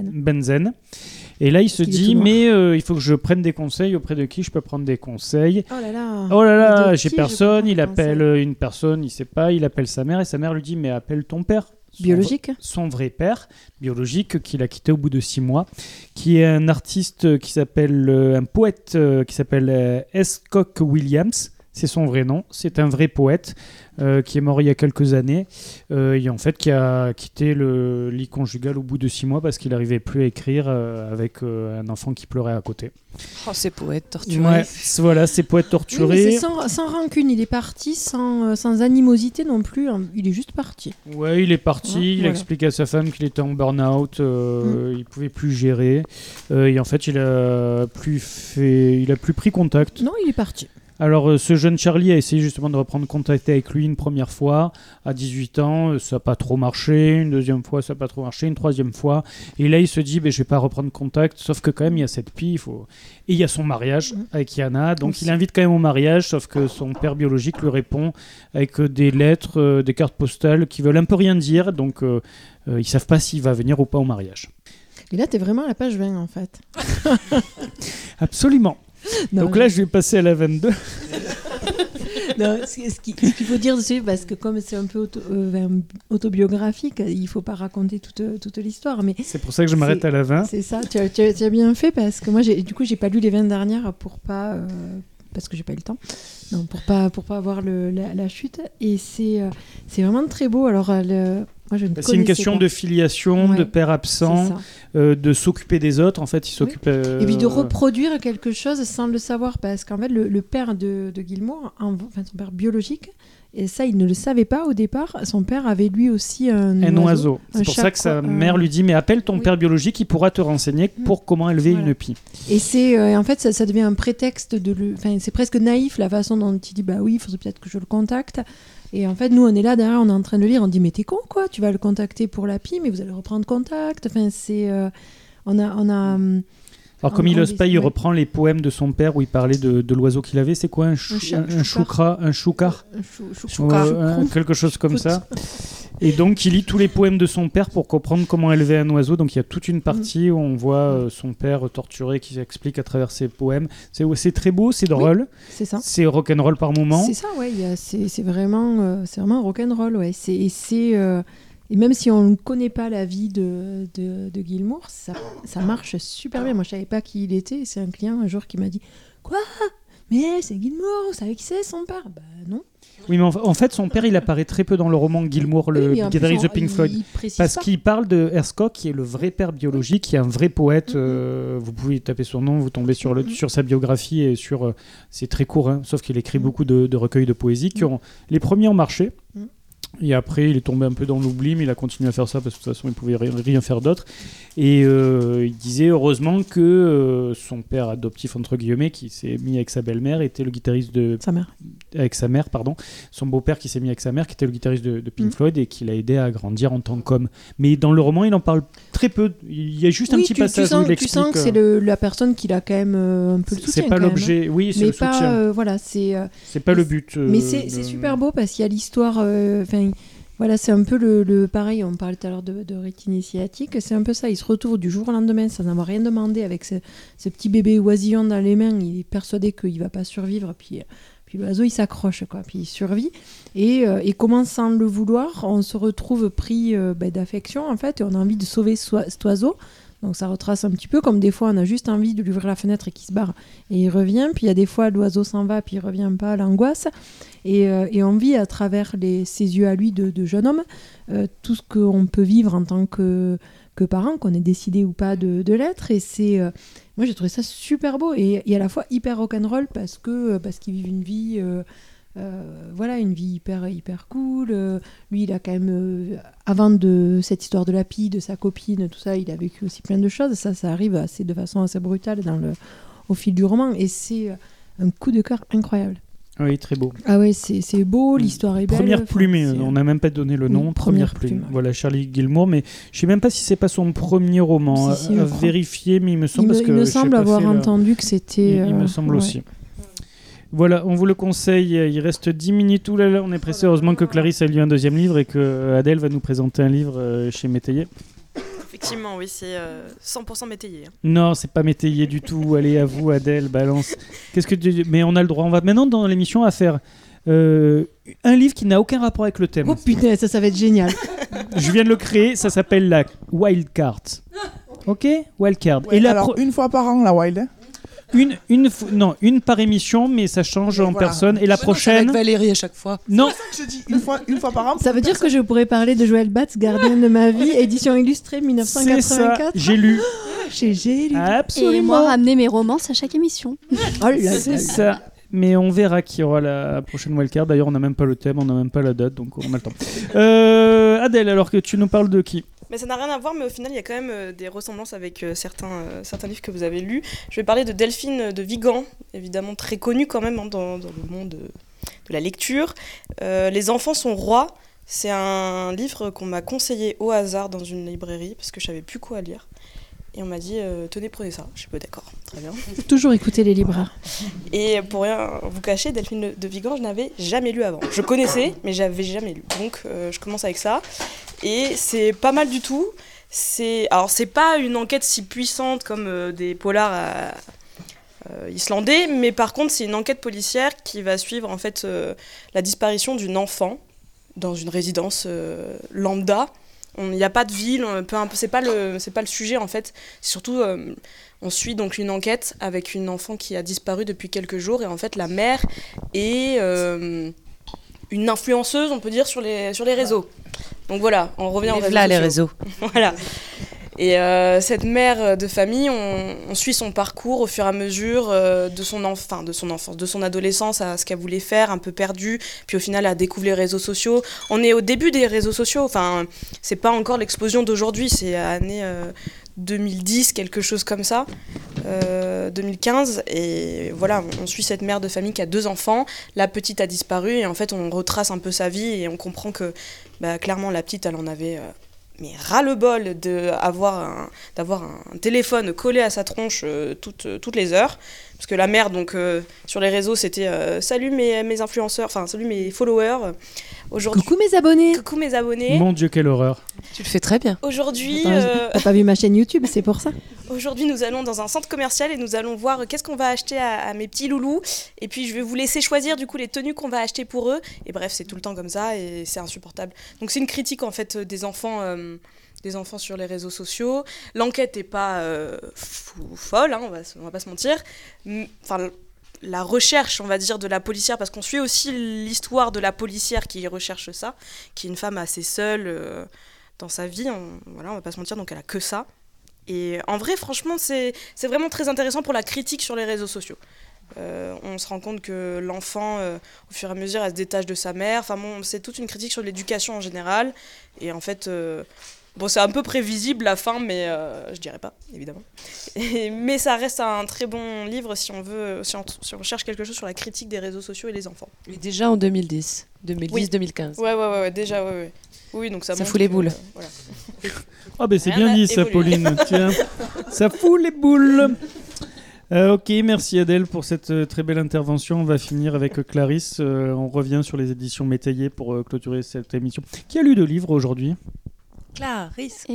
Et là, il se dit, mais il faut que je prenne des conseils. Auprès de qui je peux prendre des conseils? Oh là là, j'ai personne. Il appelle une personne, il sait pas. Il appelle sa mère et sa mère lui dit, mais appelle ton père. Biologique. Son vrai père, biologique, qu'il a quitté au bout de 6 mois, qui est un artiste qui s'appelle, un poète qui s'appelle S. Cock Williams. C'est son vrai nom. C'est un vrai poète qui est mort il y a quelques années et en fait qui a quitté le lit conjugal au bout de 6 mois parce qu'il n'arrivait plus à écrire avec un enfant qui pleurait à côté. Oh, ces poètes torturés. Ouais, voilà, ces poètes torturés. Oui, c'est sans rancune, il est parti sans animosité non plus. Il est juste parti. Ouais, il est parti. Il a expliqué à sa femme qu'il était en burn-out. Il pouvait plus gérer et en fait il a plus pris contact. Non, il est parti. Alors, ce jeune Charlie a essayé justement de reprendre contact avec lui une première fois, à 18 ans, ça n'a pas trop marché, une deuxième fois, ça n'a pas trop marché, une troisième fois, et là, il se dit, je ne vais pas reprendre contact, sauf que quand même, il y a cette pie, et il y a son mariage avec Yana, donc il invite quand même au mariage, sauf que son père biologique lui répond avec des lettres, des cartes postales qui veulent un peu rien dire, donc ils ne savent pas s'il va venir ou pas au mariage. Et là, tu es vraiment à la page 20, en fait. Absolument. Non, donc là, je vais passer à la 22. Non, ce qu'il faut dire dessus, parce que comme c'est un peu autobiographique, il ne faut pas raconter toute l'histoire. Mais c'est pour ça que je m'arrête à la 20. C'est ça, tu as bien fait, parce que moi, j'ai pas lu les 20 dernières pour pas parce que j'ai pas eu le temps. Non, pour pas avoir la chute. Et c'est vraiment très beau. Alors, moi, je ne c'est une question pas. de filiation, de père absent, de s'occuper des autres. En fait, il s'occupe. Et puis de reproduire quelque chose sans le savoir, parce qu'en fait, le père de Gilmour, son père biologique, et ça, il ne le savait pas au départ. Son père avait lui aussi un oiseau. C'est pour ça que sa mère lui dit mais appelle ton père biologique, il pourra te renseigner pour comment élever une pie. Et c'est en fait ça devient un prétexte c'est presque naïf la façon dont il dit bah oui, il faudrait peut-être que je le contacte. Et en fait, nous, on est là derrière, on est en train de lire, on dit mais t'es con quoi, tu vas le contacter pour la pie, mais vous allez reprendre contact. Enfin, c'est on a alors comme il n'ose pas, il reprend les poèmes de son père où il parlait de l'oiseau qu'il avait. C'est quoi un choucard, quelque chose comme ça. Et donc il lit tous les poèmes de son père pour comprendre comment élever un oiseau. Donc il y a toute une partie où on voit son père torturé qui s'explique à travers ses poèmes. C'est très beau, c'est drôle. Oui, c'est ça. C'est rock'n'roll par moment. C'est ça, ouais. C'est vraiment rock'n'roll, ouais. Et même si on ne connaît pas la vie de Gilmour, ça marche super bien. Moi, je ne savais pas qui il était. C'est un client un jour qui m'a dit « Quoi ? Mais c'est Gilmour, vous savez qui c'est, son père ?» Bah non. Oui, mais en fait, son père, il apparaît très peu dans le roman Gilmour, le guitariste de Pink Floyd. Parce qu'il parle de Scott, qui est le vrai père biologique, qui est un vrai poète. Vous pouvez taper son nom, vous tombez sur sa biographie et sur... c'est très court, hein, sauf qu'il écrit beaucoup de recueils de poésie. Les premiers ont marché. Et après, il est tombé un peu dans l'oubli, mais il a continué à faire ça parce que de toute façon, il pouvait rien faire d'autre. Et il disait heureusement que son père adoptif, entre guillemets, qui s'est mis avec sa belle-mère, était le guitariste de... Sa mère. Avec sa mère, pardon. Son beau-père qui s'est mis avec sa mère, qui était le guitariste de Pink Floyd et qui l'a aidé à grandir en tant qu'homme. Mais dans le roman, il en parle très peu. Il y a juste un petit passage où il explique... Tu sens que c'est la personne qui l'a quand même un peu le soutien. C'est pas l'objet, oui, c'est mais le soutien. Voilà, c'est pas le but. Mais c'est super beau parce qu'il y a l'histoire... Voilà, c'est un peu le pareil, on parlait tout à l'heure de rétine sciatique, c'est un peu ça, il se retrouve du jour au lendemain sans avoir rien demandé avec ce petit bébé oisillon dans les mains, il est persuadé qu'il va pas survivre, puis l'oiseau il s'accroche, quoi, puis il survit, et comment sans le vouloir, on se retrouve pris d'affection en fait, et on a envie de sauver cet oiseau. Donc ça retrace un petit peu, comme des fois on a juste envie de lui ouvrir la fenêtre et qu'il se barre et il revient, puis il y a des fois l'oiseau s'en va puis il revient pas, l'angoisse, et on vit à travers ses yeux à lui de jeune homme tout ce qu'on peut vivre en tant que parent, qu'on ait décidé ou pas de l'être, et moi j'ai trouvé ça super beau et à la fois hyper rock'n'roll parce qu'ils vivent une vie... une vie hyper cool. Lui, il a quand même, avant de cette histoire de la pie, de sa copine, tout ça, il a vécu aussi plein de choses. Ça arrive de façon assez brutale au fil du roman. Et c'est un coup de cœur incroyable. Oui, très beau. Ah oui, c'est beau, l'histoire est belle. Première plume, on n'a même pas donné le nom. Première plume. Voilà, Charlie Gilmour, mais je ne sais même pas si c'est pas son premier roman. À vérifier, mais il me semble il me semble avoir entendu que c'était... Il me semble aussi. Voilà, on vous le conseille, il reste 10 minutes. Ouh là là, on est pressé. Heureusement que Clarisse a lu un deuxième livre et que Adèle va nous présenter un livre chez Métayer. Effectivement, oui, c'est 100% Métayer. Non, c'est pas Métayer du tout. Allez, à vous, Adèle, balance. Mais on a le droit. On va maintenant dans l'émission à faire un livre qui n'a aucun rapport avec le thème. Oh putain, ça va être génial. Je viens de le créer, ça s'appelle la Wild Card. Ok, Wild Card. Ouais, et alors, une fois par an, la Wild. Une par émission, mais ça change en personne. Et la prochaine. Avec Valérie à chaque fois. Non. C'est ça que je dis, une fois par an. Ça veut dire que je pourrais parler de Joël Batz, Gardien de ma vie, édition illustrée 1984. C'est ça, j'ai lu. J'ai lu. Absolument. Et moi, ramener mes romances à chaque émission. Oh là, c'est ça. Mais on verra qui aura la prochaine wildcard. D'ailleurs, on n'a même pas le thème, on n'a même pas la date, donc on a le temps. Adèle, alors que tu nous parles de qui ? Mais ça n'a rien à voir, mais au final, il y a quand même des ressemblances avec certains livres que vous avez lus. Je vais parler de Delphine de Vigan, évidemment très connue quand même dans le monde de la lecture. Les enfants sont rois. C'est un livre qu'on m'a conseillé au hasard dans une librairie parce que je savais plus quoi lire. Et on m'a dit, tenez, prenez ça. Je suis pas d'accord, très bien. Toujours écouter les libraires. Et pour rien vous cacher, Delphine de Vigan, je n'avais jamais lu avant. Je connaissais, mais j'avais jamais lu. Donc, je commence avec ça. Et c'est pas mal du tout. Alors, c'est pas une enquête si puissante comme des polars islandais, mais par contre, c'est une enquête policière qui va suivre en fait la disparition d'une enfant dans une résidence lambda Il n'y a pas de ville, c'est pas le sujet en fait. C'est surtout, on suit donc une enquête avec une enfant qui a disparu depuis quelques jours et en fait la mère est une influenceuse, on peut dire, sur les réseaux. Donc voilà, on revient aux réseaux sociaux. Les réseaux. Voilà. Et cette mère de famille, on suit son parcours au fur et à mesure de son enfance, de son adolescence à ce qu'elle voulait faire, un peu perdue, puis au final elle découvre les réseaux sociaux. On est au début des réseaux sociaux, enfin c'est pas encore l'explosion d'aujourd'hui, c'est année 2010, quelque chose comme ça, 2015, et voilà, on suit cette mère de famille qui a 2 enfants, la petite a disparu, et en fait on retrace un peu sa vie, et on comprend que clairement la petite elle en avait... mais ras-le-bol d'avoir un téléphone collé à sa tronche toutes les heures. Parce que la mère, donc, sur les réseaux, c'était salut mes influenceurs, enfin salut mes followers. Aujourd'hui, coucou mes abonnés. Coucou mes abonnés. Mon Dieu, quelle horreur. Tu le fais très bien. Aujourd'hui... T'as pas vu ma chaîne YouTube, c'est pour ça. Aujourd'hui, nous allons dans un centre commercial et nous allons voir qu'est-ce qu'on va acheter à mes petits loulous. Et puis, je vais vous laisser choisir du coup les tenues qu'on va acheter pour eux. Et bref, c'est tout le temps comme ça et c'est insupportable. Donc, c'est une critique en fait des enfants sur les réseaux sociaux. L'enquête n'est pas folle, hein, on va pas se mentir. Enfin, la recherche, on va dire, de la policière, parce qu'on suit aussi l'histoire de la policière qui recherche ça, qui est une femme assez seule dans sa vie. On va pas se mentir, donc elle a que ça. Et en vrai, franchement, c'est vraiment très intéressant pour la critique sur les réseaux sociaux. On se rend compte que l'enfant, au fur et à mesure, elle se détache de sa mère. Enfin bon, c'est toute une critique sur l'éducation en général. Et en fait, c'est un peu prévisible la fin, mais je dirais pas, évidemment. Mais ça reste un très bon livre si on cherche quelque chose sur la critique des réseaux sociaux et des enfants. Mais déjà en 2010, 2015. Ouais, déjà, ouais. Oui, donc ça fout les boules. Voilà. Ah ben c'est bien dit ça, Pauline. Tiens, ça fout les boules. Ok, merci Adèle pour cette très belle intervention. On va finir avec Clarisse. On revient sur les éditions Métayer pour clôturer cette émission. Qui a lu 2 livres aujourd'hui ? Clarisse.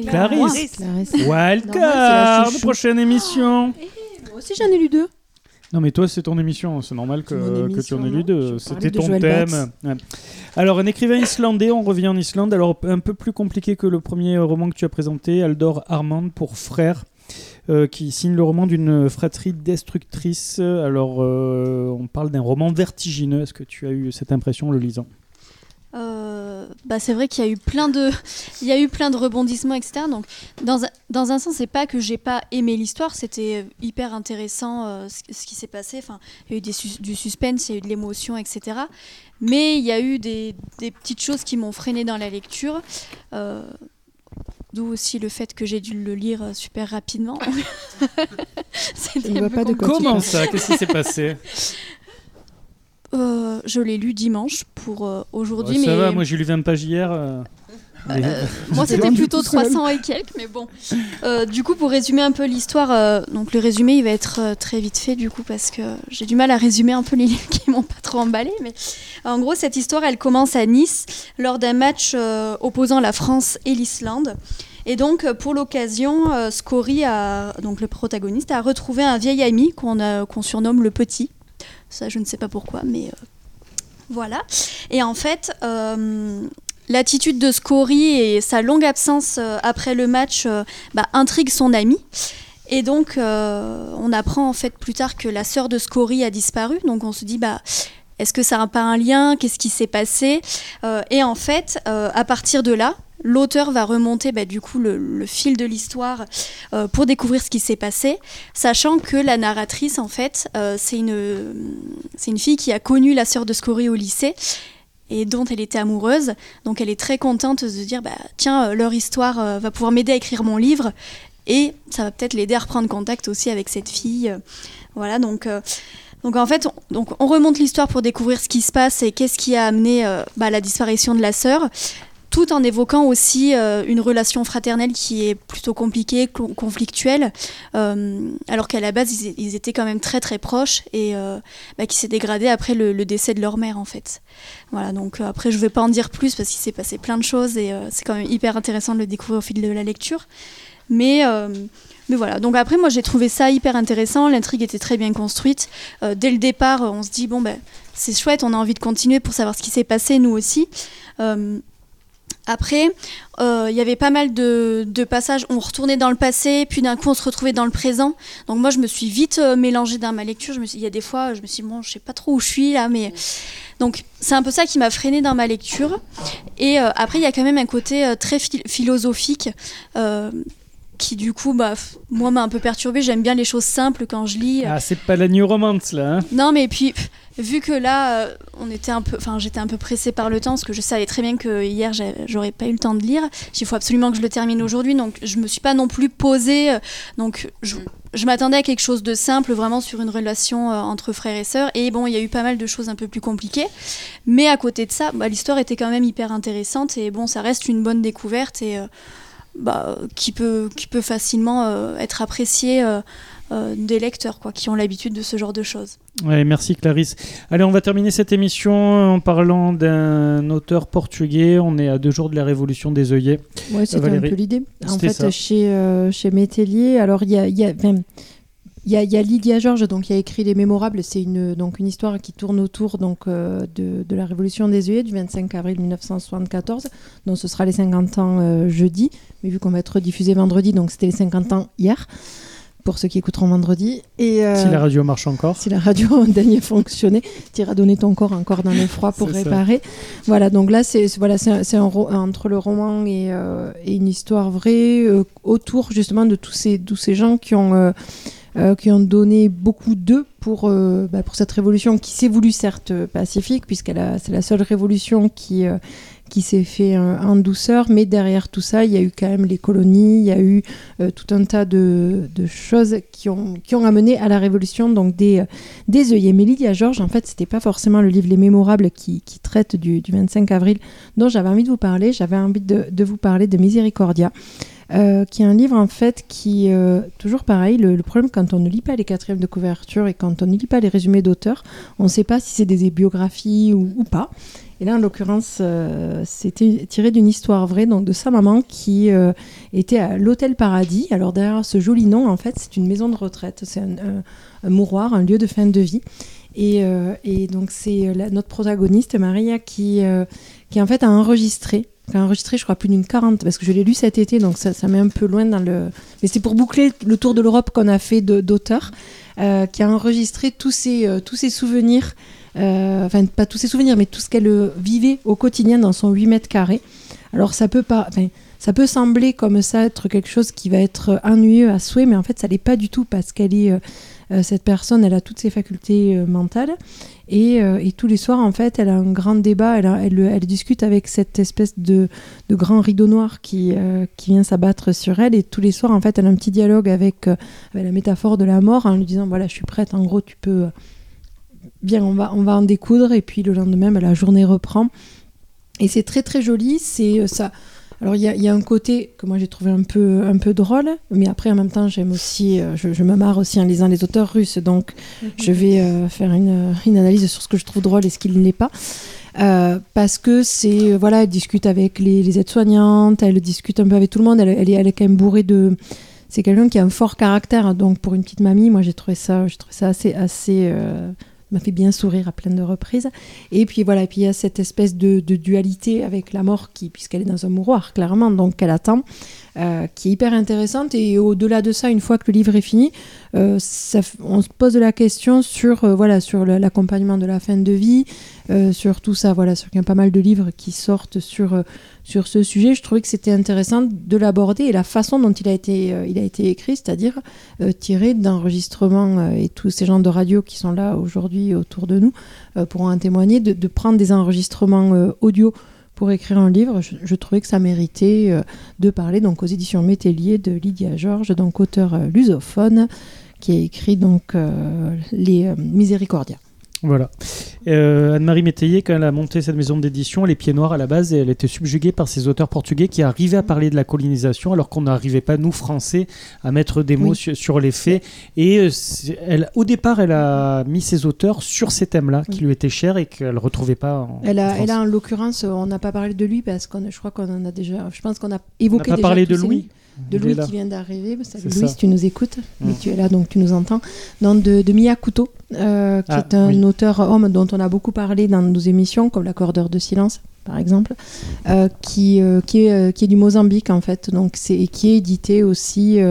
Wildcard, prochaine émission. Moi aussi j'en ai lu 2. Non mais toi c'est ton émission, c'est normal que tu en aies lu 2. C'était ton Joël thème. Ouais. Alors un écrivain islandais, on revient en Islande. Alors un peu plus compliqué que le premier roman que tu as présenté, Aldor Armand pour Frères. Qui signe le roman d'une fratrie destructrice. Alors, on parle d'un roman vertigineux. Est-ce que tu as eu cette impression en le lisant ? C'est vrai qu'il y a eu plein de rebondissements, etc. Donc, dans un sens, c'est pas que j'ai pas aimé l'histoire, c'était hyper intéressant ce qui s'est passé. Enfin, il y a eu du suspense, il y a eu de l'émotion, etc. Mais il y a eu des petites choses qui m'ont freiné dans la lecture. D'où aussi le fait que j'ai dû le lire super rapidement. Comment ça ? Qu'est-ce qui s'est passé ? Je l'ai lu dimanche pour aujourd'hui. Ça va, moi j'ai lu 20 pages hier. Moi c'était plutôt 300 et quelques, mais bon. Du coup, pour résumer un peu l'histoire, donc le résumé il va être très vite fait du coup parce que j'ai du mal à résumer un peu les livres qui m'ont pas trop emballé. Mais en gros, cette histoire elle commence à Nice lors d'un match opposant la France et l'Islande. Et donc, pour l'occasion, Scory, donc le protagoniste, a retrouvé un vieil ami qu'on surnomme le Petit. Ça, je ne sais pas pourquoi, mais voilà. Et en fait, l'attitude de Scory et sa longue absence après le match intriguent son ami. Et donc, on apprend en fait plus tard que la sœur de Scory a disparu. Donc, on se dit, est-ce que ça n'a pas un lien ? Qu'est-ce qui s'est passé ? Et en fait, à partir de là, l'auteur va remonter du coup le fil de l'histoire pour découvrir ce qui s'est passé, sachant que la narratrice, en fait, c'est une fille qui a connu la sœur de Scory au lycée et dont elle était amoureuse. Donc elle est très contente de se dire, tiens, leur histoire va pouvoir m'aider à écrire mon livre et ça va peut-être l'aider à reprendre contact aussi avec cette fille. Voilà, donc en fait, on remonte l'histoire pour découvrir ce qui se passe et qu'est-ce qui a amené la disparition de la sœur, tout en évoquant aussi une relation fraternelle qui est plutôt compliquée, conflictuelle, alors qu'à la base, ils étaient quand même très très proches et qui s'est dégradée après le décès de leur mère, en fait. Voilà, donc après, je ne vais pas en dire plus parce qu'il s'est passé plein de choses et c'est quand même hyper intéressant de le découvrir au fil de la lecture. Mais voilà, donc après, moi, j'ai trouvé ça hyper intéressant, l'intrigue était très bien construite. Dès le départ, on se dit, c'est chouette, on a envie de continuer pour savoir ce qui s'est passé, nous aussi. Après, il y avait pas mal de passages où on retournait dans le passé, puis d'un coup on se retrouvait dans le présent. Donc moi je me suis vite mélangée dans ma lecture. Il y a des fois, je me suis dit, bon, je sais pas trop où je suis là, mais... Donc c'est un peu ça qui m'a freinée dans ma lecture. Et après, il y a quand même un côté très philosophique qui du coup, moi m'a un peu perturbée. J'aime bien les choses simples quand je lis. Ah, c'est pas la New Romance là. Hein. Non, mais puis... Vu que là, j'étais un peu pressée par le temps, parce que je savais très bien que hier, j'aurais pas eu le temps de lire. Il faut absolument que je le termine aujourd'hui, donc je me suis pas non plus posée. Donc je m'attendais à quelque chose de simple, vraiment sur une relation entre frères et sœurs. Et bon, il y a eu pas mal de choses un peu plus compliquées. Mais à côté de ça, l'histoire était quand même hyper intéressante. Et bon, ça reste une bonne découverte et qui peut facilement être appréciée des lecteurs qui ont l'habitude de ce genre de choses. Ouais, merci Clarisse. Allez, on va terminer cette émission en parlant d'un auteur portugais. On est à 2 jours de la révolution des œillets. Ouais, c'était un peu l'idée. En fait, ça. Chez Métellier, alors il y a Lydia Georges, donc qui a écrit Les Mémorables. C'est une histoire qui tourne autour de la révolution des œillets du 25 avril 1974. Donc ce sera les 50 ans jeudi, mais vu qu'on va être diffusé vendredi, donc c'était les 50 ans hier. Pour ceux qui écouteront vendredi. Et, si la radio marche encore. Si la radio dernier fonctionnait, tu iras donner ton corps encore dans le froid pour réparer. Ça. Voilà, donc là, c'est entre le roman et une histoire vraie, autour justement de tous ces gens qui ont donné beaucoup d'eux pour cette révolution qui s'est voulue certes pacifique, c'est la seule révolution qui s'est fait en douceur, mais derrière tout ça, il y a eu quand même les colonies, il y a eu tout un tas de choses qui ont amené à la révolution donc des œillets. Mais Lydia Georges, en fait, c'était pas forcément le livre Les Mémorables qui traite du 25 avril dont j'avais envie de vous parler. J'avais envie de vous parler de Miséricordia, qui est un livre en fait qui, toujours pareil, le problème quand on ne lit pas les 4e de couverture et quand on ne lit pas les résumés d'auteurs, on ne sait pas si c'est des biographies ou pas. Et là, en l'occurrence, c'était tiré d'une histoire vraie, donc de sa maman qui était à l'Hôtel Paradis. Alors derrière ce joli nom, en fait, c'est une maison de retraite, c'est un mouroir, un lieu de fin de vie. Et donc c'est notre protagoniste, Maria, qui en fait a enregistré, je crois, plus d'une 40, parce que je l'ai lu cet été, donc ça met un peu loin dans le... Mais c'est pour boucler le tour de l'Europe qu'on a fait d'auteurs, qui a enregistré tous ses souvenirs, enfin pas tous ses souvenirs, mais tout ce qu'elle vivait au quotidien dans son 8 mètres carrés. Alors ça peut sembler comme ça être quelque chose qui va être ennuyeux à souhait, mais en fait ça l'est pas du tout, parce qu'elle est... cette personne, elle a toutes ses facultés mentales et tous les soirs, en fait, elle a un grand débat, elle discute avec cette espèce de grand rideau noir qui vient s'abattre sur elle, et tous les soirs, en fait, elle a un petit dialogue avec la métaphore de la mort en lui disant, voilà, je suis prête, en gros, tu peux... Bien, on va en découdre, et puis le lendemain, la journée reprend. Et c'est très, très joli, c'est ça... Alors il y a un côté que moi j'ai trouvé un peu drôle, mais après en même temps j'aime aussi, je me marre aussi en lisant les auteurs russes, donc je vais faire une analyse sur ce que je trouve drôle et ce qui ne l'est pas. Parce que c'est, elle discute avec les aides-soignantes, elle discute un peu avec tout le monde, elle est quand même bourrée de... C'est quelqu'un qui a un fort caractère, donc pour une petite mamie, moi j'ai trouvé ça assez m'a fait bien sourire à plein de reprises. Et puis voilà, et puis il y a cette espèce de dualité avec la mort, puisqu'elle est dans un mouroir, clairement, donc qu'elle attend, qui est hyper intéressante. Et au-delà de ça, une fois que le livre est fini, on se pose la question sur l'accompagnement de la fin de vie, sur tout ça, sur qu'il y a pas mal de livres qui sortent sur ce sujet. Je trouvais que c'était intéressant de l'aborder, et la façon dont il a été écrit, c'est-à-dire tiré d'enregistrements, et tous ces gens de radio qui sont là aujourd'hui autour de nous pourront en témoigner, de prendre des enregistrements audio pour écrire un livre. Je trouvais que ça méritait de parler donc aux éditions Métellier de Lydia Georges, donc auteure lusophone, qui a écrit donc les Miséricordia. Voilà. Anne-Marie Métellier, quand elle a monté cette maison d'édition, les Pieds Noirs à la base, elle était subjuguée par ces auteurs portugais qui arrivaient à parler de la colonisation, alors qu'on n'arrivait pas, nous Français, à mettre des mots sur les faits. Et au départ, elle a mis ses auteurs sur ces thèmes-là, qui lui étaient chers et qu'elle ne retrouvait pas en France. Elle a en l'occurrence, on n'a pas parlé de lui, parce je crois qu'on en a déjà... Je pense qu'on a évoqué déjà... On n'a pas parlé de Louis. de Il est Louis là. qui vient d'arriver. Salut C'est Louis, ça. si tu nous écoutes, mais tu es là donc tu nous entends. Donc de Mia Couteau, qui est un auteur homme dont on a beaucoup parlé dans nos émissions, comme L'accordeur de silence par exemple, qui est du Mozambique en fait, donc et qui est édité aussi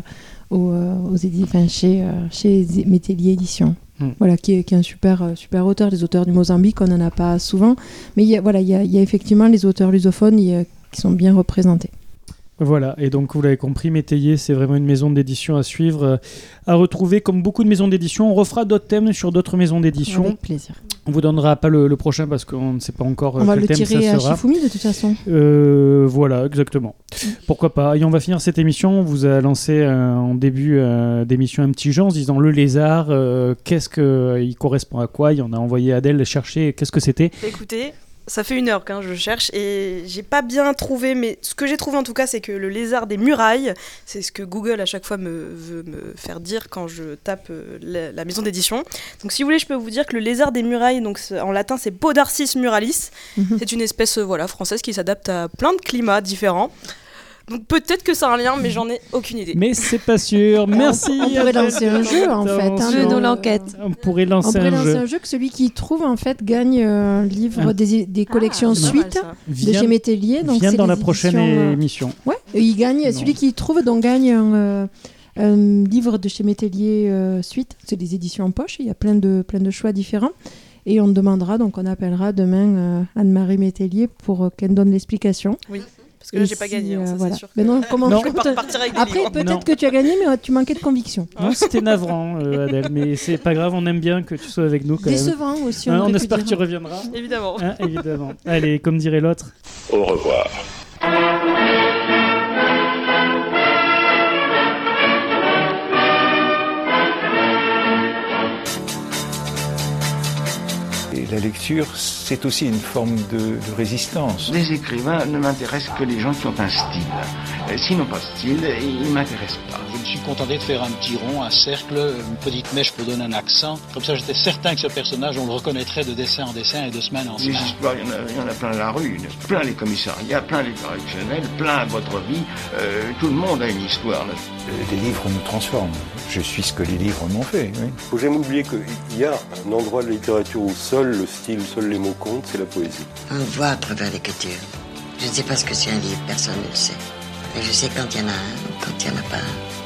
chez Métellier Éditions. Voilà, qui est un super auteur. Les auteurs du Mozambique, on n'en a pas souvent, mais il y a effectivement les auteurs lusophones qui sont bien représentés. Voilà, et donc vous l'avez compris, Métayer, c'est vraiment une maison d'édition à suivre, à retrouver comme beaucoup de maisons d'édition. On refera d'autres thèmes sur d'autres maisons d'édition. Avec plaisir. On vous donnera pas le prochain parce qu'on ne sait pas encore on va quel le thème ça tirer à sera. Shifumi de toute façon. Voilà, exactement. Pourquoi pas. Et on va finir cette émission. On vous a lancé en début d'émission un petit jeu en se disant le lézard, qu'est-ce qu'il correspond à quoi. Et on a envoyé Adèle chercher qu'est-ce que c'était. Écoutez, ça fait 1 heure que je cherche et j'ai pas bien trouvé, mais ce que j'ai trouvé en tout cas, c'est que le lézard des murailles, c'est ce que Google à chaque fois veut me faire dire quand je tape la maison d'édition. Donc si vous voulez, je peux vous dire que le lézard des murailles, donc en latin c'est Podarcis muralis, c'est une espèce française qui s'adapte à plein de climats différents. Donc peut-être que ça a un lien, mais j'en ai aucune idée. Mais c'est pas sûr. Merci. On pourrait lancer un jeu en fait. Jeu l'enquête. On pourrait lancer un jeu que celui qui trouve en fait gagne un livre des collections Suite de chez Métellier. Donc vient c'est dans les la prochaine émission. Ouais. Et il gagne. Celui qui trouve donc gagne un livre de chez Métellier Suite. C'est des éditions en poche. Il y a plein de choix différents. Et on demandera, donc on appellera demain Anne-Marie Métellier pour qu'elle donne l'explication. Oui. Parce que là, j'ai pas gagné, ça, voilà. c'est sûr. Mais non, comment je vais pas repartir avec des Après, livres. peut-être que tu as gagné, mais tu manquais de conviction. Non, c'était navrant, Adèle, mais c'est pas grave, on aime bien que tu sois avec nous. Quand Décevant même. aussi. On espère que tu reviendras. Évidemment. Évidemment. Allez, comme dirait l'autre. Au revoir. Et la lecture, c'est aussi une forme de résistance. Les écrivains ne m'intéressent que les gens qui ont un style. S'ils n'ont pas de style, ils ne m'intéressent pas. Je me suis contenté de faire un petit rond, un cercle, une petite mèche pour donner un accent. Comme ça, j'étais certain que ce personnage, on le reconnaîtrait de dessin en dessin et de semaine en semaine. Les histoires, il y en a plein la rue, plein les commissariats, plein les correctionnels, plein votre vie. Tout le monde a une histoire. Les livres nous transforment. Je suis ce que les livres m'ont fait. Oui. Faut jamais oublier qu'il y a un endroit de la littérature où seul le style, seuls les mots comptent, c'est la poésie. On le voit à travers l'écriture. Je ne sais pas ce que c'est un livre, personne ne le sait. Mais je sais quand il y en a un ou quand il n'y en a pas un.